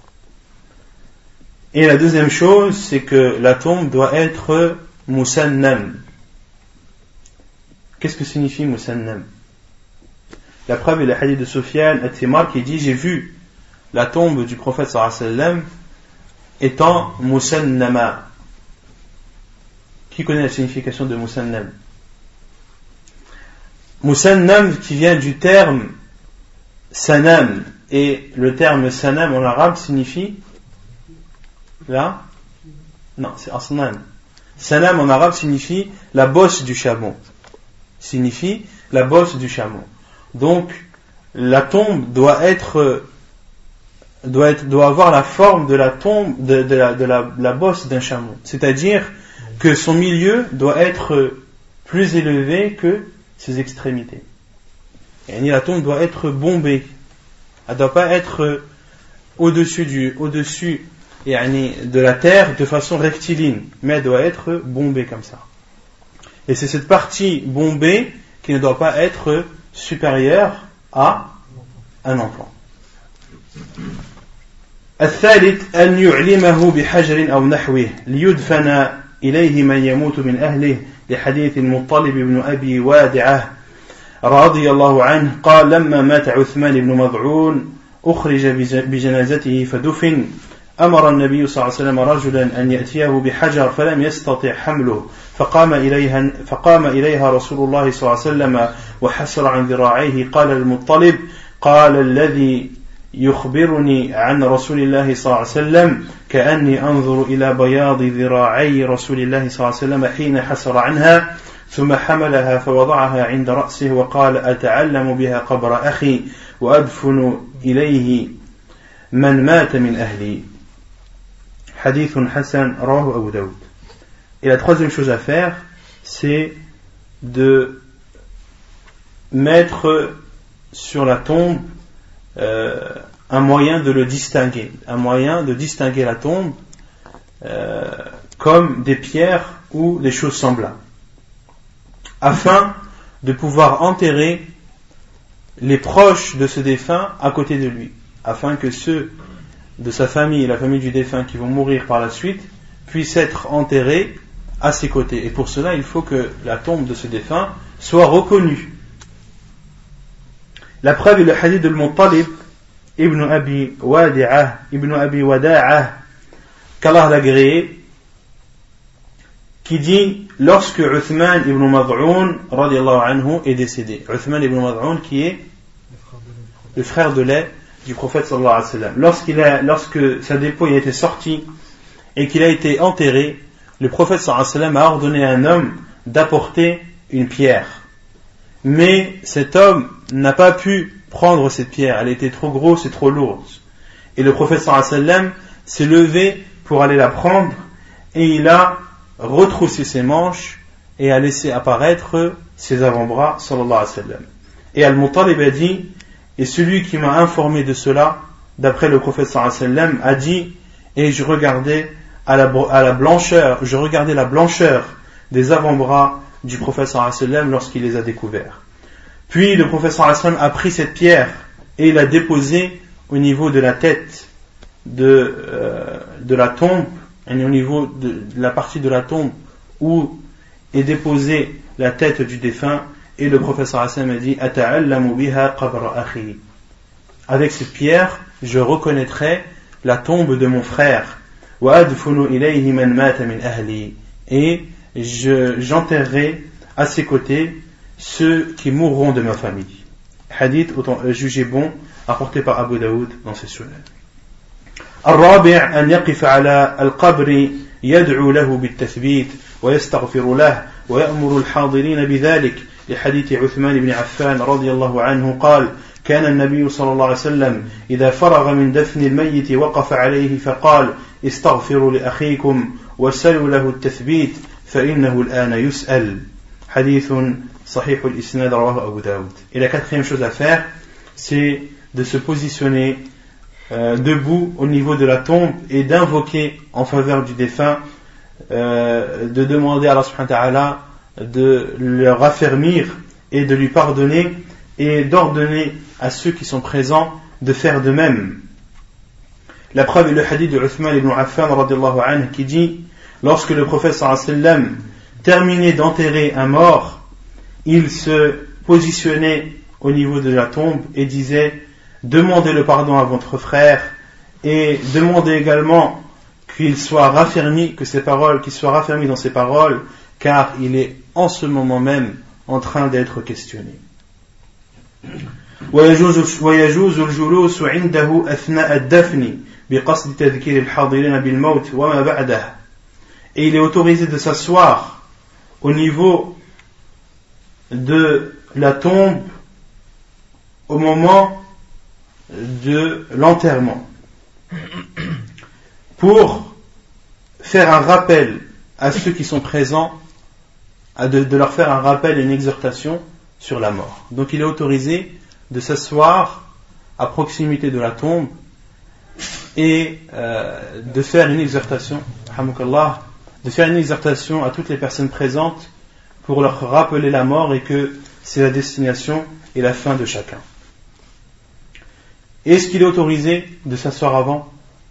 Et la deuxième chose, c'est que la tombe doit être musannam. Qu'est-ce que signifie musannam? La preuve est le hadith de Sufyan al-Timar qui dit: j'ai vu la tombe du prophète sallallahu alayhi wa sallam étant musannama. Qui connaît la signification de musannam? Musannam qui vient du terme sanam, et le terme sanam en arabe signifie là? Non, c'est asnam. Sanam en arabe signifie la bosse du chameau. Signifie la bosse du chameau. Donc la tombe doit avoir la forme de la tombe de la bosse d'un chameau. C'est-à-dire que son milieu doit être plus élevé que ses extrémités. Et la tombe doit être bombée. Elle ne doit pas être au-dessus de la terre de façon rectiligne, mais elle doit être bombée comme ça. Et c'est cette partie bombée qui ne doit pas être supérieure à un emploi. الثالث أن يعلمه بحجر أو نحوه ليدفن إليه من يموت من أهله لحديث المطلب بن أبي وادعة رضي الله عنه قال لما مات عثمان بن مظعون أخرج بجنازته فدفن أمر النبي صلى الله عليه وسلم رجلا أن يأتيه بحجر فلم يستطع حمله فقام إليها رسول الله صلى الله عليه وسلم وحسر عن ذراعيه قال المطلب قال الذي يخبرني عن رسول الله صلى الله عليه وسلم كأني أنظر إلى بياض ذراعي رسول الله صلى الله عليه وسلم حين حسر عنها ثم حملها فوضعها عند رأسه وقال أتعلم بها قبر أخي وأدفن إليه من مات من أهلي حديث حسن رواه أبو داود. Et la troisième chose à faire, c'est de mettre sur la tombe un moyen de le distinguer, la tombe comme des pierres ou des choses semblables, afin de pouvoir enterrer les proches de ce défunt à côté de lui, afin que ceux de sa famille et la famille du défunt qui vont mourir par la suite puissent être enterrés à ses côtés. Et pour cela, il faut que la tombe de ce défunt soit reconnue. La preuve est le hadith de Al-Muttalib ibn Abi Wadi'ah, qu'Allah l'a agréé, qui dit lorsque Uthman ibn Mad'un radiallahu anhu est décédé. Uthman ibn Mad'un qui est le frère de lait du prophète sallallahu alayhi wa sallam. Lorsque sa dépouille a été sortie et qu'il a été enterré, le prophète sallallahu alayhi wa sallam a ordonné à un homme d'apporter une pierre. Mais cet homme n'a pas pu prendre cette pierre, elle était trop grosse et trop lourde. Et le prophète sallallahu alayhi wa sallam s'est levé pour aller la prendre, et il a retroussé ses manches et a laissé apparaître ses avant-bras sallallahu alayhi wa sallam. Et Al-Muttalib a dit, et celui qui m'a informé de cela, d'après le prophète sallallahu alayhi wa sallam, a dit, et je regardais la blancheur des avant-bras du prophète sallallahu alayhi wa sallam lorsqu'il les a découverts. Puis le prophète sallallahu alayhi wa sallam a pris cette pierre et l'a déposée au niveau de la tête de la tombe, et au niveau de la partie de la tombe où est déposée la tête du défunt, et le prophète sallallahu alayhi wa sallam a dit ata'allamu biha qabra akhi, avec cette pierre je reconnaîtrai la tombe de mon frère, wa adfunu ilayhi man mata min ahli, et j'enterrerai à ses côtés ceux qui mourront de ma famille. Hadith jugé bon, apporté par Abu Daoud dans ses sunan. الرابع أن يقف على القبر يدعو له بالتثبيت ويستغفر له ويأمر الحاضرين بذلك لحديث عثمان بن عفان رضي الله عنه قال كان النبي صلى الله عليه وسلم إذا فرغ من دفن الميت وقف عليه فقال استغفروا لأخيكم وسلوا له التثبيت فإنه الآن يسأل. حديث صحيح الإسناد رواه أبو داود. Et la quatrième chose à faire, c'est de se positionner debout au niveau de la tombe et d'invoquer en faveur du défunt, de demander à Allah subhanahu wa ta'ala de le raffermir et de lui pardonner, et d'ordonner à ceux qui sont présents de faire de même. La preuve est le hadith de Uthman ibn Affan radiyallahu anhu qui dit, lorsque le prophète sallallahu alayhi wa sallam terminait d'enterrer un mort, il se positionnait au niveau de la tombe et disait demandez le pardon à votre frère et demandez également qu'il soit raffermi, qu'il soit raffermi dans ses paroles, car il est en ce moment même en train d'être questionné. ويجوز الجلوس عنده أثناء الدفن بقصد تذكير الحاضرين بالموت وما بعده. Et il est autorisé de s'asseoir au niveau de la tombe au moment de l'enterrement pour faire un rappel à ceux qui sont présents, de leur faire un rappel et une exhortation sur la mort. Donc il est autorisé de s'asseoir à proximité de la tombe et de faire une exhortation, de faire une exhortation à toutes les personnes présentes pour leur rappeler la mort et que c'est la destination et la fin de chacun. Est-ce qu'il est autorisé de s'asseoir avant?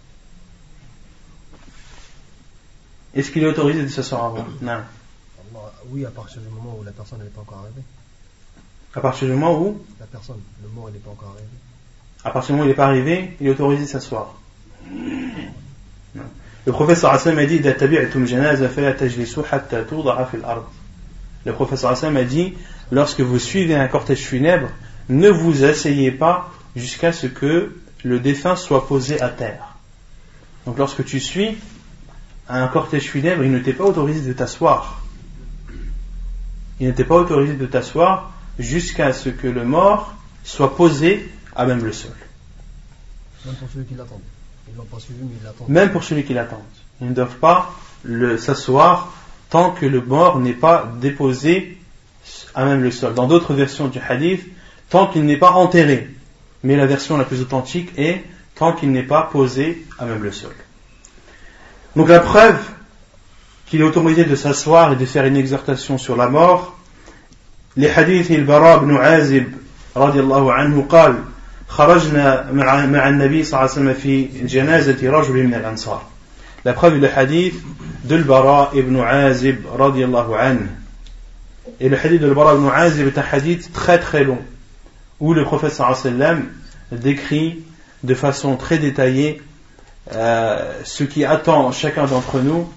Est-ce qu'il est autorisé de s'asseoir avant? Non. Oui, à partir du moment où la personne n'est pas encore arrivée. À partir du moment où la personne, le mort n'est pas encore arrivé. À partir du moment où il n'est pas arrivé, il est autorisé de s'asseoir. Non. Le prophète sallallahu alayhi wa sallam a dit إذا تبعتم جنازة فلا تجلسوا حتى توضع في الأرض. Le prophète sallallahu alayhi wa sallam a dit lorsque vous suivez un cortège funèbre, ne vous asseyez pas jusqu'à ce que le défunt soit posé à terre. Donc lorsque tu suis un cortège funèbre, il ne t'est pas autorisé de t'asseoir. Il n'était pas autorisé de t'asseoir jusqu'à ce que le mort soit posé à même le sol. Même pour ceux qui l'attendent. Ils ne l'ont pas suivi, mais ils l'attendent. Même pour celui qui l'attend. Ils ne doivent pas s'asseoir tant que le mort n'est pas déposé à même le sol. Dans d'autres versions du hadith, tant qu'il n'est pas enterré. Mais la version la plus authentique est tant qu'il n'est pas posé à même le sol. Donc la preuve qu'il est autorisé de s'asseoir et de faire une exhortation sur la mort, les hadiths البراء بن عازب رضي الله عنه قال خرجنا مع النبي صلى الله عليه وسلم في جنازة رجل من الأنصار. La preuve est le hadith de البراء ibn Azib رضي الله عنه. Et le hadith de البراء ibn Azib est un hadith très très long où le prophète sallallahu alayhi wa sallam décrit de façon très détaillée ce qui attend chacun d'entre nous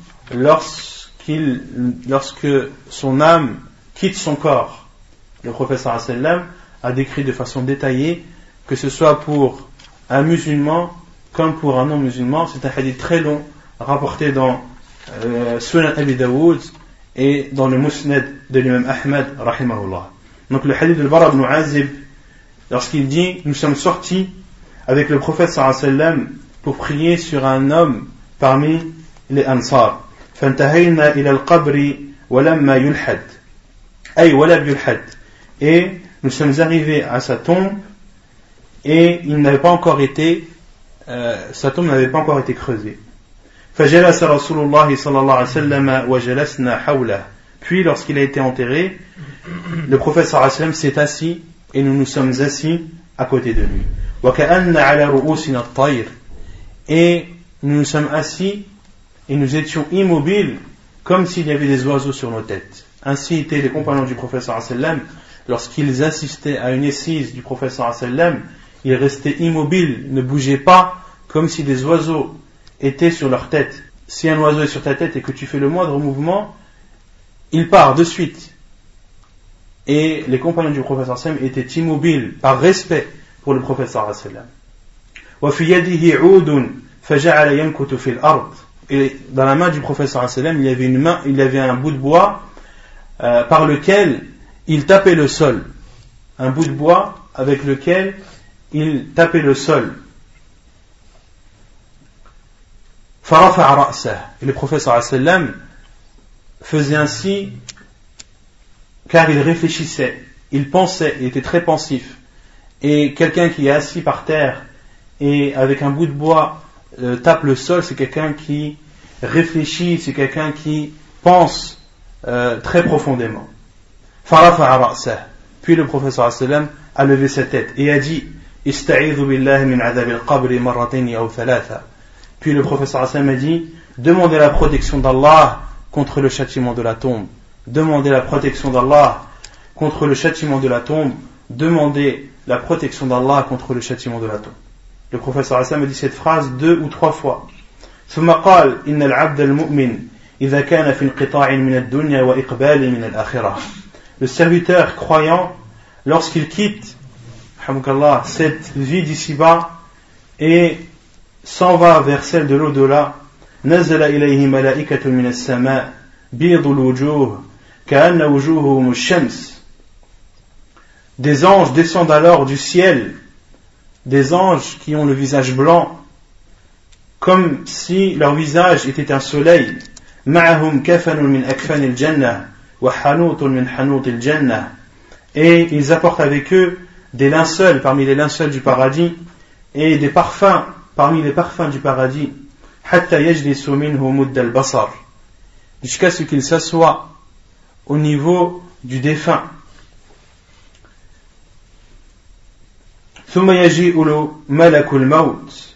lorsque son âme quitte son corps. Le prophète sallallahu alayhi wa sallam a décrit de façon détaillée, que ce soit pour un musulman comme pour un non-musulman. C'est un hadith très long rapporté dans Sunan Abi Daoud et dans le Musnad de l'imam Ahmad rahimahullah. Donc le hadith de Bara ibn Azib, lorsqu'il dit nous sommes sortis avec le prophète sallallahu alayhi wa sallam pour prier sur un homme parmi les Ansar. فانتهينا إلى القبر ولما يلحد أي ولم يلحد. Et nous sommes arrivés à sa tombe et il n'avait pas encore été sa tombe n'avait pas encore été creusée. فجلس رسول الله صلى الله عليه وسلم وجلسنا حوله. Puis lorsqu'il a été enterré, le prophète sallallahu alayhi wa sallam s'est assis et nous nous sommes assis à côté de lui. وكأن على رؤوسنا الطير. et nous nous sommes assis et nous étions immobiles comme s'il y avait des oiseaux sur nos têtes. Ainsi étaient les compagnons du prophète sallallahu alayhi wa sallam. Lorsqu'ils assistaient à une assise du prophète sallallahu alayhi wa sallam, ils restaient immobiles, ne bougeaient pas, comme si des oiseaux étaient sur leur tête. Si un oiseau est sur ta tête et que tu fais le moindre mouvement, il part de suite. Et les compagnons du prophète sallallahu alayhi wa sallam étaient immobiles par respect pour le prophète sallallahu alayhi wa sallam. وَفِي يَدِهِ عُودٌ فَجَعَلَ يَنْكُتُ فِي الْأَرْضِ. Et dans la main du prophète sallallahu alayhi wa sallam, il y avait un bout de bois par lequel il tapait le sol. Un bout de bois avec lequel il tapait le sol. فَرَفَعَ رَأْسَهُ. Et le prophète sallallahu alayhi wa sallam faisait ainsi car il réfléchissait, il pensait, il était très pensif. Et quelqu'un qui est assis par terre et avec un bout de bois tape le sol, c'est quelqu'un qui réfléchit, c'est quelqu'un qui pense très profondément. فَرَفَعَ رَأْسَهُ. Puis le prophète sallallahu alayhi wa sallam a levé sa tête et a dit إِسْتَعِيذُ بِاللَّهِ مِنْ عَذَابِ الْقَبْرِ مَرَّتَيْنِ أَوْ ثَلَاثًا. Puis le prophète sallallahu alayhi wa sallam a dit demandez la protection d'Allah contre le châtiment de la tombe. Demandez la protection d'Allah contre le châtiment de la tombe. Demandez la protection d'Allah contre le châtiment de la tombe. Le prophète sallallahu alayhi wa sallam a dit cette phrase 2 ou 3 fois. ثم قال إن العبد المؤمن إذا كان في انقطاع من الدنيا وإقبال من الآخرة. Le serviteur croyant, lorsqu'il quitte cette vie d'ici-bas et s'en va vers celle de l'au-delà, نزل إليه ملائكة من السماء بيض الوجوه كأن وجوههم الشمس. Des anges descendent alors du ciel, des anges qui ont le visage blanc, comme si leur visage était un soleil. معهم كفن من أكفان الجنة وحنوط من حنوط الجنة. Et ils apportent avec eux des linceuls parmi les linceuls du paradis et des parfums parmi les parfums du paradis. حتى يجلس منه مد البصر. Jusqu'à ce qu'il s'assoie au niveau du défunt. ثم يجيء ملك الموت.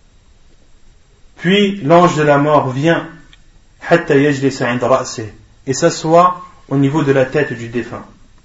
Puis l'ange de la mort vient حتى يجلس عند رأسه et s'assoit au niveau de la tête du défunt.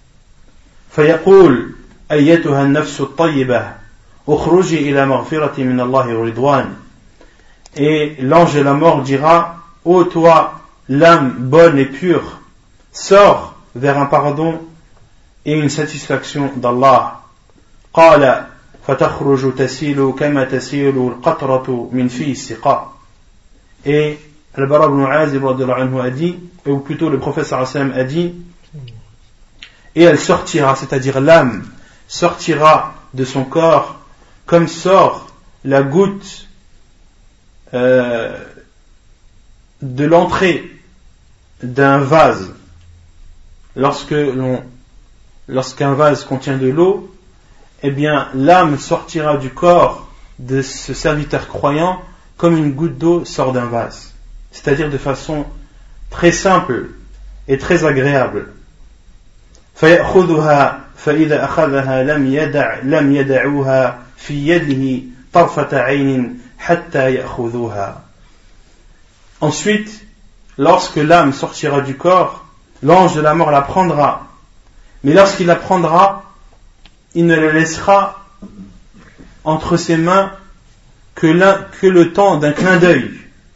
فيقول أيتها النفس الطيبة اخرجي إلى مغفرة من الله ورضوان. Et l'ange de la mort dira ô toi l'âme bonne et pure, sors vers un pardon et une satisfaction d'Allah. قال فتخرج تسيل كما تسيل القطرة من في السقاء. Et Al-Bara ibn Azib a dit, ou plutôt le prophète sallallahu alayhi wa sallam a dit, et elle sortira, c'est-à-dire l'âme sortira de son corps comme sort la goutte de l'entrée d'un vase. Lorsqu'un vase contient de l'eau, eh bien l'âme sortira du corps de ce serviteur croyant comme une goutte d'eau sort d'un vase, c'est-à-dire de façon très simple et très agréable. فيأخذها فإذا أخذها لم يدعوها في يده طرفة عين حتى يأخذوها. Ensuite, lorsque l'âme sortira du corps, l'ange de la mort la prendra. Mais lorsqu'il la prendra, il ne la laissera entre ses mains que le temps d'un clin d'œil.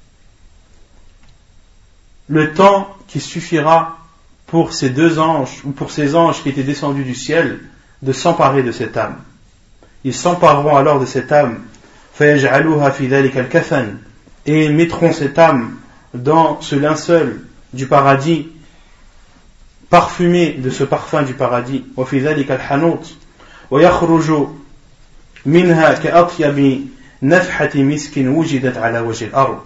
Le temps qui suffira pour ces deux anges, ou pour ces anges qui étaient descendus du ciel, de s'emparer de cette âme. Ils s'empareront alors de cette âme, فَيَجْعَلُوهَا فِي ذَلِكَ الْكَفَنِ, et ils mettront cette âme dans ce linceul du paradis, parfumé de ce parfum du paradis, وَفِي ذَلِكَ الْحَنُوطِ وَيَخْرُجُ مِنْهَا كَأَطْيَبِ نَفْحَةِ مِسْكٍ وُجِدَتْ عَلَى وَجْهِ الْأَرْضِ.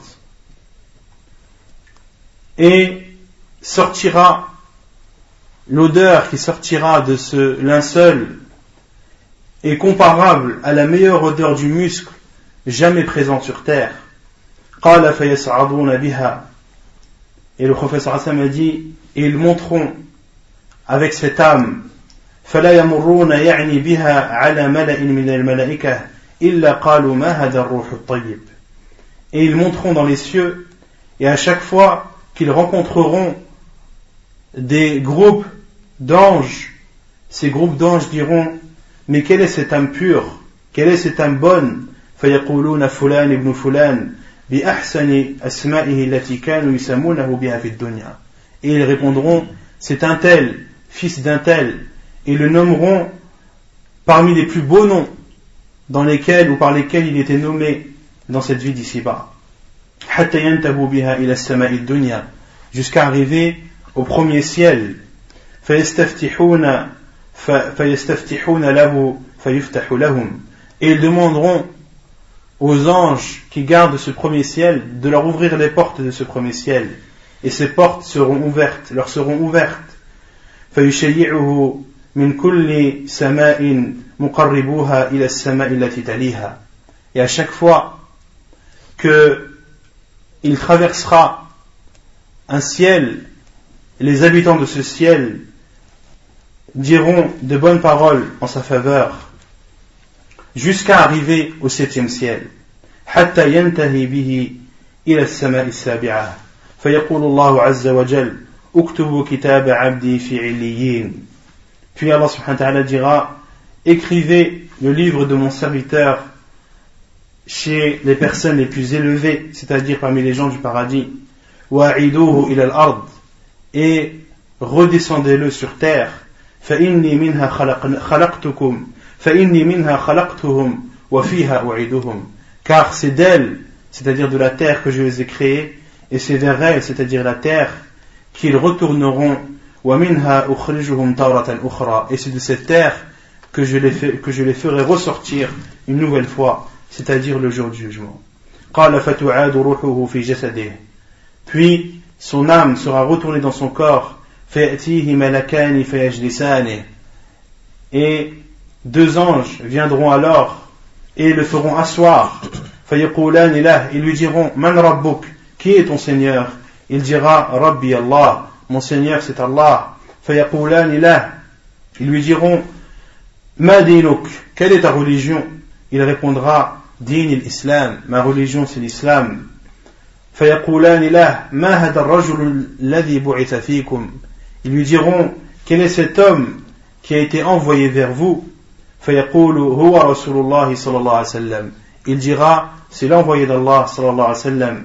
Et sortira l'odeur qui sortira de ce linceul est comparable à la meilleure odeur du muscle jamais présente sur terre. قال فيصعدون بها. Et le prophète sallallahu alayhi wa sallam a dit, et ils monteront avec cette âme, فلا يمرون يعني بها على ملأ من الملائكة إلا قالوا ما هذا الروح الطيب. et ils monteront dans les cieux, et à chaque fois qu'ils rencontreront des groupes d'anges, ces groupes d'anges diront: mais quelle est cette âme pure, quelle est cette âme bonne? فيقولون فلان ابن فلان بأحسن أسمائه التي كانوا يسمونه بها في الدنيا. Et ils répondront: c'est un tel, fils d'un tel, et le nommeront parmi les plus beaux noms dans lesquels ou par lesquels il était nommé dans cette vie d'ici-bas. حتى ينتهوا بها إلى السماء الدنيا, jusqu'à arriver au premier ciel. فيستفتحون له فيفتح لهم. Et ils demanderont aux anges qui gardent ce premier ciel de leur ouvrir les portes de ce premier ciel, et ces portes leur seront ouvertes. فيشيعه من كل سماء مقربوها إلى السماء التي تليها. Et à chaque fois qu'il traversera un ciel, les habitants de ce ciel diront de bonnes paroles en sa faveur, jusqu'à arriver au 7e ciel. حتى ينتهي به إلى السماء السابعة فيقول الله عز وجل اكتبوا كتاب عبدي في عليين. Puis Allah subhanahu wa ta'ala dira: écrivez le livre de mon serviteur chez les personnes les plus élevées, c'est-à-dire parmi les gens du paradis. وَأَعِيدُوهُ إِلَى الْأَرْضِ, et redescendez-le sur terre. فَإِنِّي مِنْهَا خَلَقْتُهُمْ وَفِيهَا أُعِيدُهُمْ. Car c'est d'elle, c'est-à-dire de la terre, que je les ai créés, et c'est vers elle, c'est-à-dire la terre, qu'ils retourneront. وَمِنْهَا أُخْرِجُهُمْ تَارَةً أُخْرَى. Et c'est de cette terre que je les ferai ressortir une nouvelle fois, c'est-à-dire le jour du jugement. قَالَ فَتُعَادُ رُوحُهُ فِي جَسَدِهِ. Puis son âme sera retournée dans son corps. فَيَأْتِيهِ مَلَكَانِ فَيَجْلِسَانِهِ. Et 2 anges viendront alors et le feront asseoir. فَيَقُولَانِ لَهُ. Ils lui diront: مَنْ رَبُّكَ, qui est ton Seigneur? Il dira: رَبِّي Allah, mon Seigneur c'est Allah. فَيَقُولَانِ لَهُ. Ils lui diront: مَا دِينُكَ, quelle est ta religion? Il répondra: دين الإسلام, ma religion c'est l'islam. فيقولان له ما هذا الرجل الذي بعث فيكم. Ils lui diront: quel est cet homme qui a été envoyé vers vous? فيقول هو رسول الله صلى الله عليه وسلم. Il dira: c'est l'envoyé d'Allah صلى الله عليه وسلم.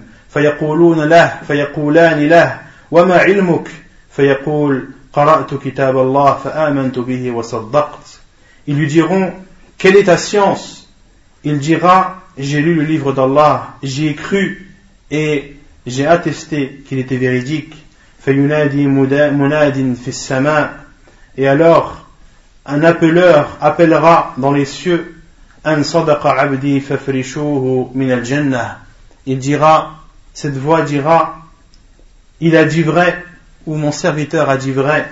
فيقولان له وما علمك. فيقول قرأت كتاب الله فآمنت به وصدقت. Ils lui diront: quelle est ta science? Il dira: j'ai lu le livre d'Allah, j'y ai cru et j'ai attesté qu'il était véridique. فَيُنَادِي مُنَادٍ فِي السَّمَاءِ. Et alors un appeleur appellera dans les cieux: أَنْ صَدَقَ عَبْدِي فَفْرِشُوهُ مِنَ الْجَنَّةِ. Il dira, cette voix dira: il a dit vrai, ou mon serviteur a dit vrai,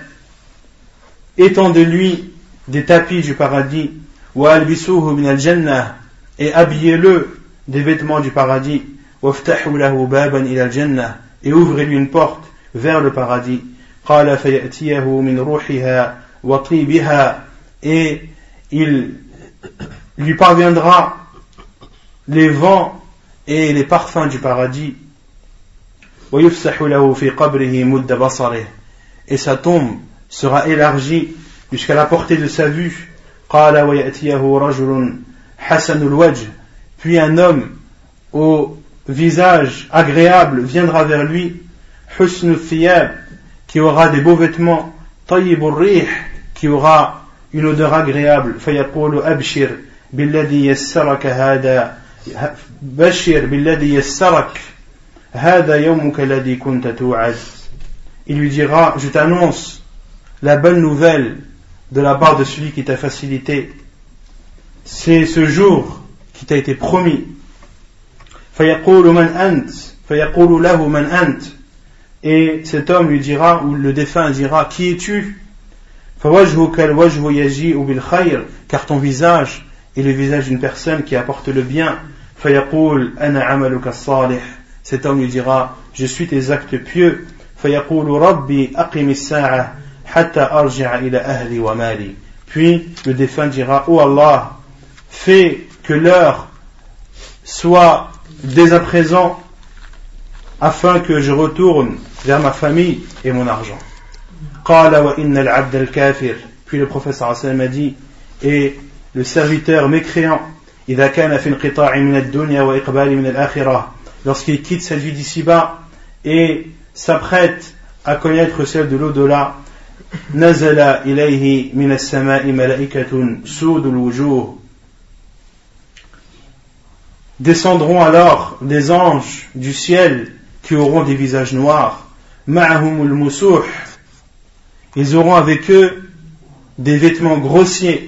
étendez-lui des tapis du paradis. وَأَلْبِسُوهُ مِنَ الْجَنَّةِ. Et habillez-le des vêtements du paradis. وَافْتَحُوا لَهُ بَابًا إِلَى الْجَنَّةِ. Et ouvrez-lui une porte vers le paradis. قَالَ فَيَأْتِيَهُ مِنْ رُوحِهَا وَطِيبِهَا. Et il lui parviendra les vents et les parfums du paradis. وَيُفْسَحُ لَهُ فِي قَبْرِهِ مُدَّ بَصَرِهِ. Et sa tombe sera élargie jusqu'à la portée de sa vue. قَالَ وَيَأْتِيَهُ رَجُلٌ حَسَنُ الْوَجْهِ. Puis un homme au visage agréable viendra vers lui. حُسْنُ الثِّيَابِ, qui aura des beaux vêtements. طَيِّبُ الرِّيحِ, qui aura une odeur agréable. فَيَقُولُ أَبْشِرْ بِالَّذِي يَسَّرَكَ هَذَا بَشِّرْ بِالَّذِي يَسَّرَكَ هَذَا يَوْمُكَ الَّذِي كُنْتَ تُوعَدُ. Il lui dira: je t'annonce la bonne nouvelle de la part de celui qui t'a facilité. C'est ce jour qui t'a été promis. فَيَقُولُ مَنْ أَنْتَ فَيَقُولُ لَهُ مَنْ أَنْتَ. Et cet homme lui dira, ou le défunt dira: qui es-tu? فَوَجْهُكَ الْوَجْهُ يَجِيءُ بِالْخَيْرِ. Car ton visage est le visage d'une personne qui apporte le bien. فَيَقُولُ أَنَا عَمَلُكَ الصَّالِحِ. Cet homme lui dira: je suis tes actes pieux. فَيَقُولُ رَبِّي أَقِمِ السَّاعَةَ حَتَّى أَرْجِعَ إِلَى أَهْلِي وَمَالِي. Puis le défunt dira: oh Allah, fais que l'heure soit dès à présent afin que je retourne vers ma famille et mon argent. قال وإن العبد الكافر. Puis le prophète sallallahu alayhi wa sallam a dit, et le serviteur mécréant إذا كان في انقطاع من الدنيا وإقبال من الآخرة, lorsqu'il quitte cette vie d'ici-bas et s'apprête à connaître celle de l'au-delà, نزل إليه من السماء ملائكة سود الوجوه. Descendront alors des anges du ciel qui auront des visages noirs. معهم المسوح. Ils auront avec eux des vêtements grossiers.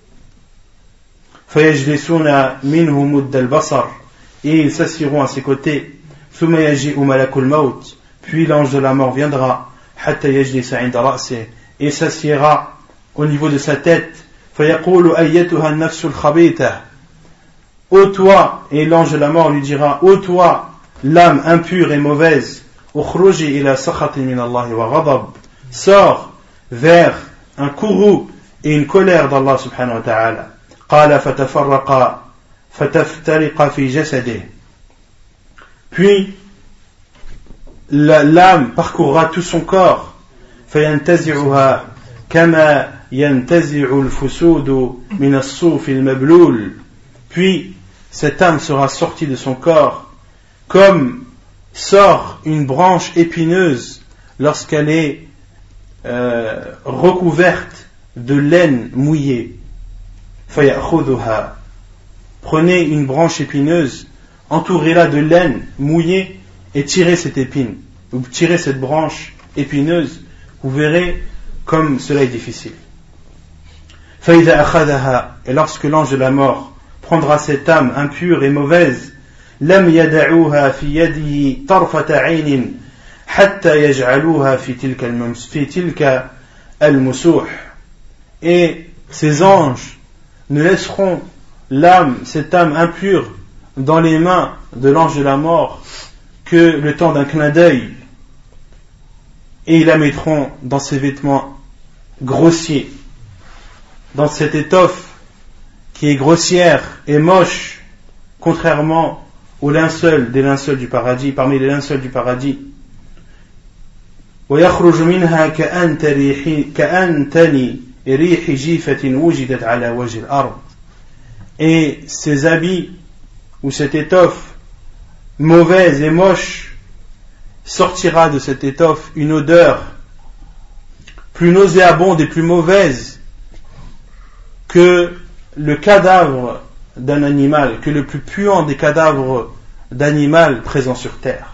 فيجلسون منه مد البصر. Et ils s'assiront à ses côtés. ثم يجيء ملك الموت. Puis l'ange de la mort viendra. حتى يجلس عند رأسه. Et s'assiera au niveau de sa tête. فيقول أيتها النفس الخبيثة. Ô toi, et l'ange de la mort lui dira, ô toi, l'âme impure et mauvaise, اخرجي إلى سخط من الله وغضب. Sors vers un courroux et une colère d'Allah subhanahu wa ta'ala. قال فتفترق في جسده. Puis l'âme parcourra tout son corps. فينتزعها كما ينتزع الفسود من الصوف المبلول. Puis cette âme sera sortie de son corps comme sort une branche épineuse lorsqu'elle est recouverte de laine mouillée. فيأخذها. Prenez une branche épineuse, entourez-la de laine mouillée et tirez cette épine. Vous tirez cette branche épineuse, vous verrez comme cela est difficile. فإذا أخذها. Et lorsque l'ange de la mort prendra cette âme impure et mauvaise, لم يدعوها في يده طرفة عين حتى يجعلوها في تلك المسوح. Et ces anges ne laisseront cette âme impure dans les mains de l'ange de la mort que le temps d'un clin d'œil, et ils la mettront dans ses vêtements grossiers, dans cette étoffe qui est grossière et moche, contrairement aux linceuls des linceuls du paradis, parmi les linceuls du paradis. ويخرج منها كأنتن ريح جيفة وجدت على وجه الأرض. Et ces habits ou cette étoffe mauvaise et moche, sortira de cette étoffe une odeur plus nauséabonde et plus mauvaise que le cadavre d'un animal, que le plus puant des cadavres d'animal présents sur terre.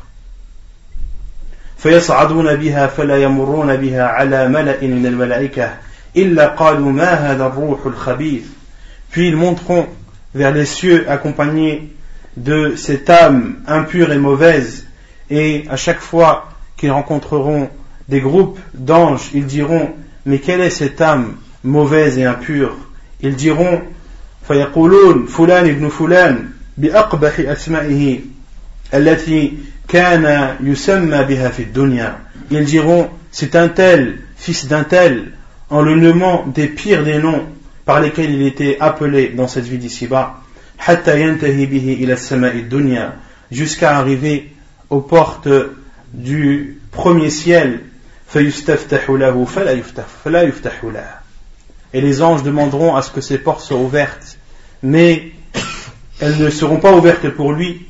فيصعدون بها فلا يمرون بها على ملأ من الملائكة إلا قالوا ما هذا الروح الخبيث. Puis ils monteront vers les cieux accompagnés de cette âme impure et mauvaise, et à chaque fois qu'ils rencontreront des groupes d'anges, ils diront, mais quelle est cette âme mauvaise et impure? Ils diront, فيقولون فلان ابن فلان بأقبح أسمائه التي كان يسمى بها في الدنيا. Ils diront, c'est un tel, fils d'un tel, en le nommant des pires des noms par lesquels il était appelé dans cette vie d'ici-bas, حتى ينتهي به إلى السماء الدنيا, jusqu'à arriver aux portes du premier ciel. فيستفتح له فلا يفتح له. Et les anges demanderont à ce que ces portes soient ouvertes, mais elles ne seront pas ouvertes pour lui.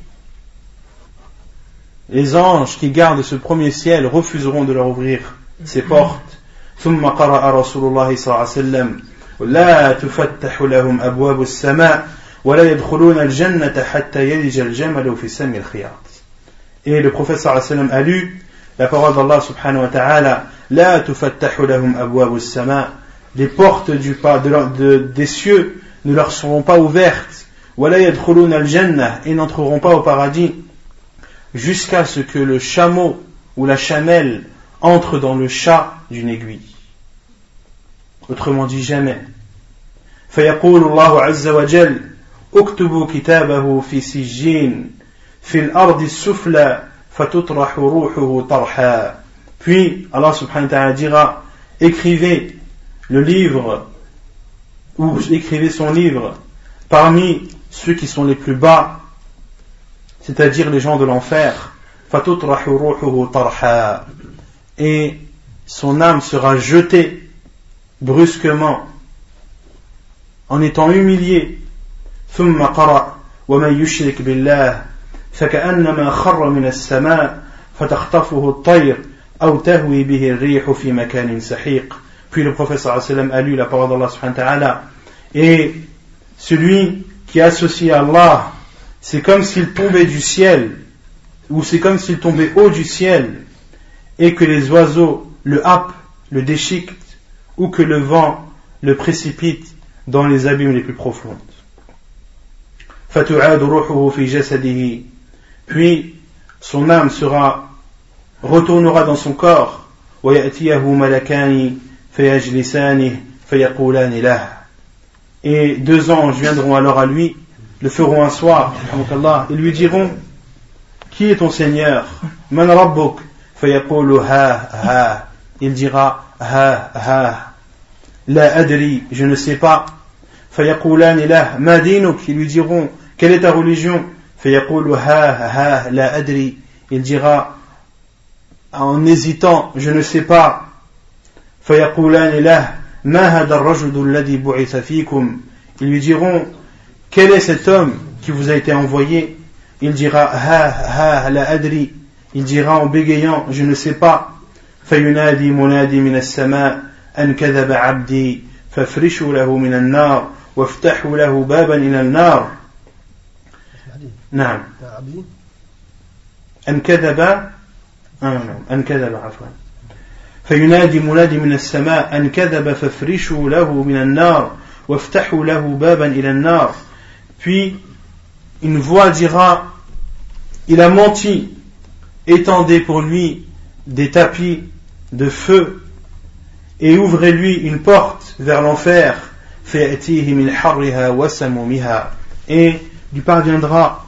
Les anges qui gardent ce premier ciel refuseront de leur ouvrir ces portes. ثم قرأ رسول الله صلى الله عليه وسلم لا تفتح لهم أبواب السماء ولا يدخلون الجنة حتى يلج الجمل في سم الخياط. Et le prophète صلى الله عليه وسلم a lu la parole d'Allah subhanahu wa ta'ala, لا تفتح لهم أبواب السماء. Les portes des cieux ne leur seront pas ouvertes, ولا يدخلون الجنة, et n'entreront pas au paradis, jusqu'à ce que le chameau ou la chamelle entre dans le chat d'une aiguille. Autrement dit, jamais. فيقول الله عز وجل اكتبوا كتابه في سجين في الأرض السفلى فتطرح روحه طرحا. Puis Allah subhanahu wa ta'ala dira, écrivez le livre, ou écrivez son livre parmi ceux qui sont les plus bas c'est-à-dire les gens de l'enfer. فَتُطْرَحُ رُوحُهُ طَرْحًا. Et son âme sera jetée brusquement en étant humilié. ثم قرأ ومن يشرك بالله فكأنما خر من السماء فتخطفه الطير أو تهوي به الريح في مكان سحيق. Puis le prophète sallallahu alayhi wa sallam a lu la parole d'Allah subhanahu wa ta'ala. Et celui qui associe à Allah, c'est comme s'il tombait du ciel, ou c'est comme s'il tombait haut du ciel, et que les oiseaux le happent, le déchiquetent, ou que le vent le précipite dans les abîmes les plus profondes. فَتُعَادُ رُوحُهُ فِي جَسَدِهِ. Puis son âme retournera dans son corps. وَيَأْتِيَهُ مَلَكَانِ فَيَجْلِسَانِهِ فَيَقُولَانِ لَهُ. Et 2 anges viendront alors à lui, le feront asseoir, et lui diront: Qui est ton Seigneur? Man rabbuk? Fayaqulu ha ha. Il dira ha ha. La adri, je ne sais pas. Fayaqulani lah ma dinuk. Ils lui diront: Quelle est ta religion? Fayaqulu ha ha la adri. Il dira en hésitant: Je ne sais pas. Fayaqulani lah ma hada ar-rajulu alladhi bu'itha fikum. Ils lui diront: Quel est cet homme qui vous a été envoyé? Il dira ha ha la adri. Il dira en bégayant: Je ne sais pas. Fayunadi munadi min as-sama' an kadhaba 'abdi fafrishu lahu min an-nar waftahu lahu baban ila an-nar. Naam. An kadhaba afwan. فينادي منادي من السماء أن كذب فافرشوا له من النار وافتحوا له بابا إلى النار. Puis une voix dira: Il a menti, étendez pour lui des tapis de feu et ouvrez-lui une porte vers l'enfer. فيأتيه من حرها وسمومها. Et lui parviendra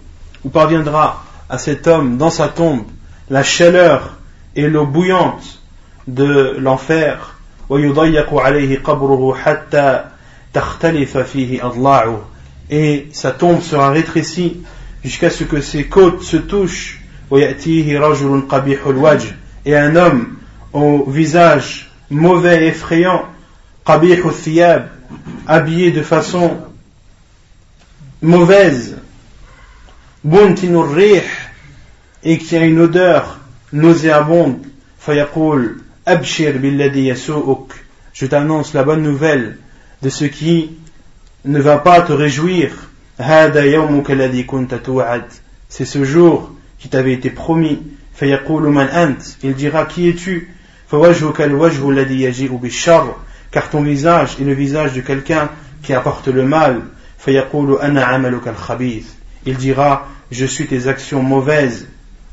à cet homme dans sa tombe la chaleur et l'eau bouillante de l'enfer. ويضيق عليه قبره حتى تختلف فيه أضلاعه. Et sa tombe sera rétrécie jusqu'à ce que ses côtes se touchent. ويأتيه رجل قبيح الوجه. Et un homme au visage mauvais et effrayant, قبيح الثياب, habillé de façon mauvaise, بنتن الريح, et qui a une odeur nauséabonde. فيقول أبشر بالذي يسوءك. Je t'annonce la bonne nouvelle de ce qui ne va pas te réjouir. هذا يومك الذي كنت توعد. C'est ce jour qui t'avait été promis. فيقول من أنت. Il dira: Qui es-tu? فوجهك الوجه الذي يجيء بالشر. Car ton visage est le visage de quelqu'un qui apporte le mal. فيقول أنا عملك الخبيث. Il dira: Je suis tes actions mauvaises.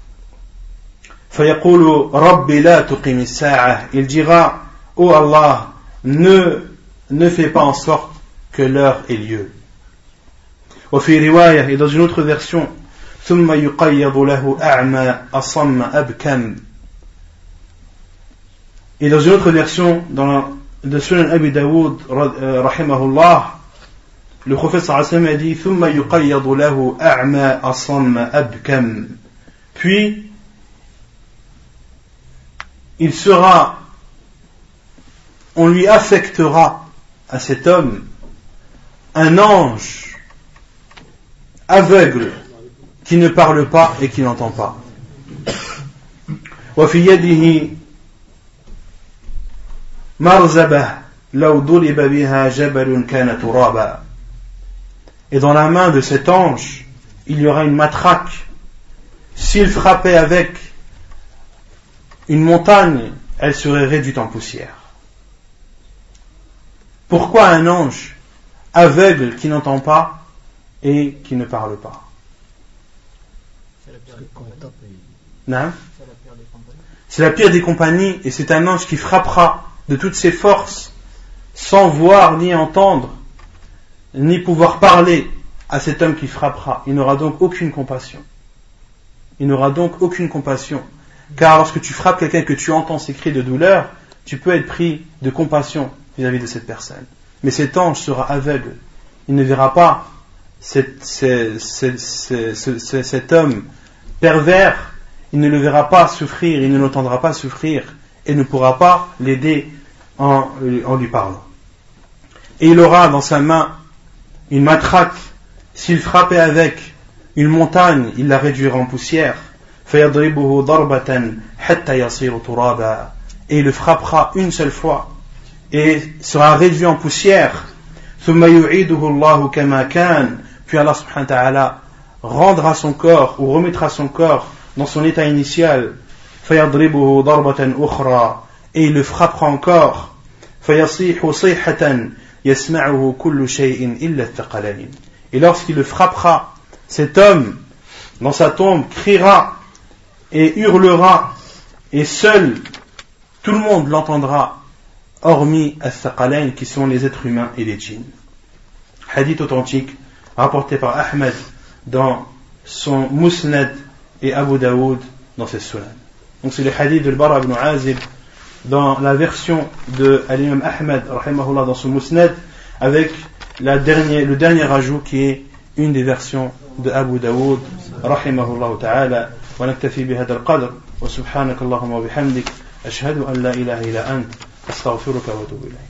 فيقول رب لا تقم الساعة. Il dira: Oh Allah, ne fais pas en sorte que l'heure ait lieu. وفي رواية, et dans une autre version, ثم يقيض له أعمى أصم أبكم. Et dans une autre version, de Sunan Abi Daoud rahimahullah, le prophète sallallahu alayhi wa sallam a dit: ثم يقيض له أعمى أصم أبكم. Puis on lui affectera à cet homme un ange aveugle qui ne parle pas et qui n'entend pas. وفي يده مرزبة لو ضرب بها جبل كان ترابا. Et dans la main de cet ange, il y aura une matraque. S'il frappait avec une montagne, elle serait réduite en poussière. Pourquoi un ange aveugle qui n'entend pas et qui ne parle pas? C'est la pire des compagnies, et c'est un ange qui frappera de toutes ses forces sans voir ni entendre ni pouvoir parler à cet homme qui frappera. Il n'aura donc aucune compassion. Car lorsque tu frappes quelqu'un et que tu entends ses cris de douleur, tu peux être pris de compassion vis-à-vis de cette personne. Mais cet ange sera aveugle. Il ne verra pas cet homme pervers, il ne le verra pas souffrir, il ne l'entendra pas souffrir et ne pourra pas l'aider en lui parlant. Et il aura dans sa main une matraque. S'il frappait avec une montagne, il la réduira en poussière. فَيَضْرِبُهُ ضَرْبَةً حَتَّى يَصِيرُ تُرَابًا. Et il le frappera une seule fois et sera réduit en poussière. ثُمَّ يُعِيدُهُ اللَّهُ كَمَا كَانَ. Puis Allah subhanahu wa ta'ala rendra son corps ou remettra son corps dans son état initial. فَيَضْرِبُهُ ضَرْبَةً أُخْرَى. Et il le frappera encore. فَيَصِيحُ صِيحَةً يَسْمَعُهُ كُلُّ شَيْءٍ إِلَّا الثَّقَلَيْنِ. Et lorsqu'il le frappera, cet homme dans sa tombe criera et hurlera, et seul tout le monde l'entendra, hormis al-Thaqalayn, qui sont les êtres humains et les djinns. Hadith authentique rapporté par Ahmed dans son Musnad et Abu Daoud dans ses Sunan. Donc c'est le hadith de Al-Bara ibn Azib dans la version de l'imam Ahmed rahimahullah dans son Musnad, avec le dernier ajout qui est une des versions de Abu Daoud rahimahullah ta'ala. Wa naktafi bihadha al-qadr wa subhanaka Allahumma wa bihamdik ashhadu an la ilaha illa ant astaghfiruka wa atubu ilayk.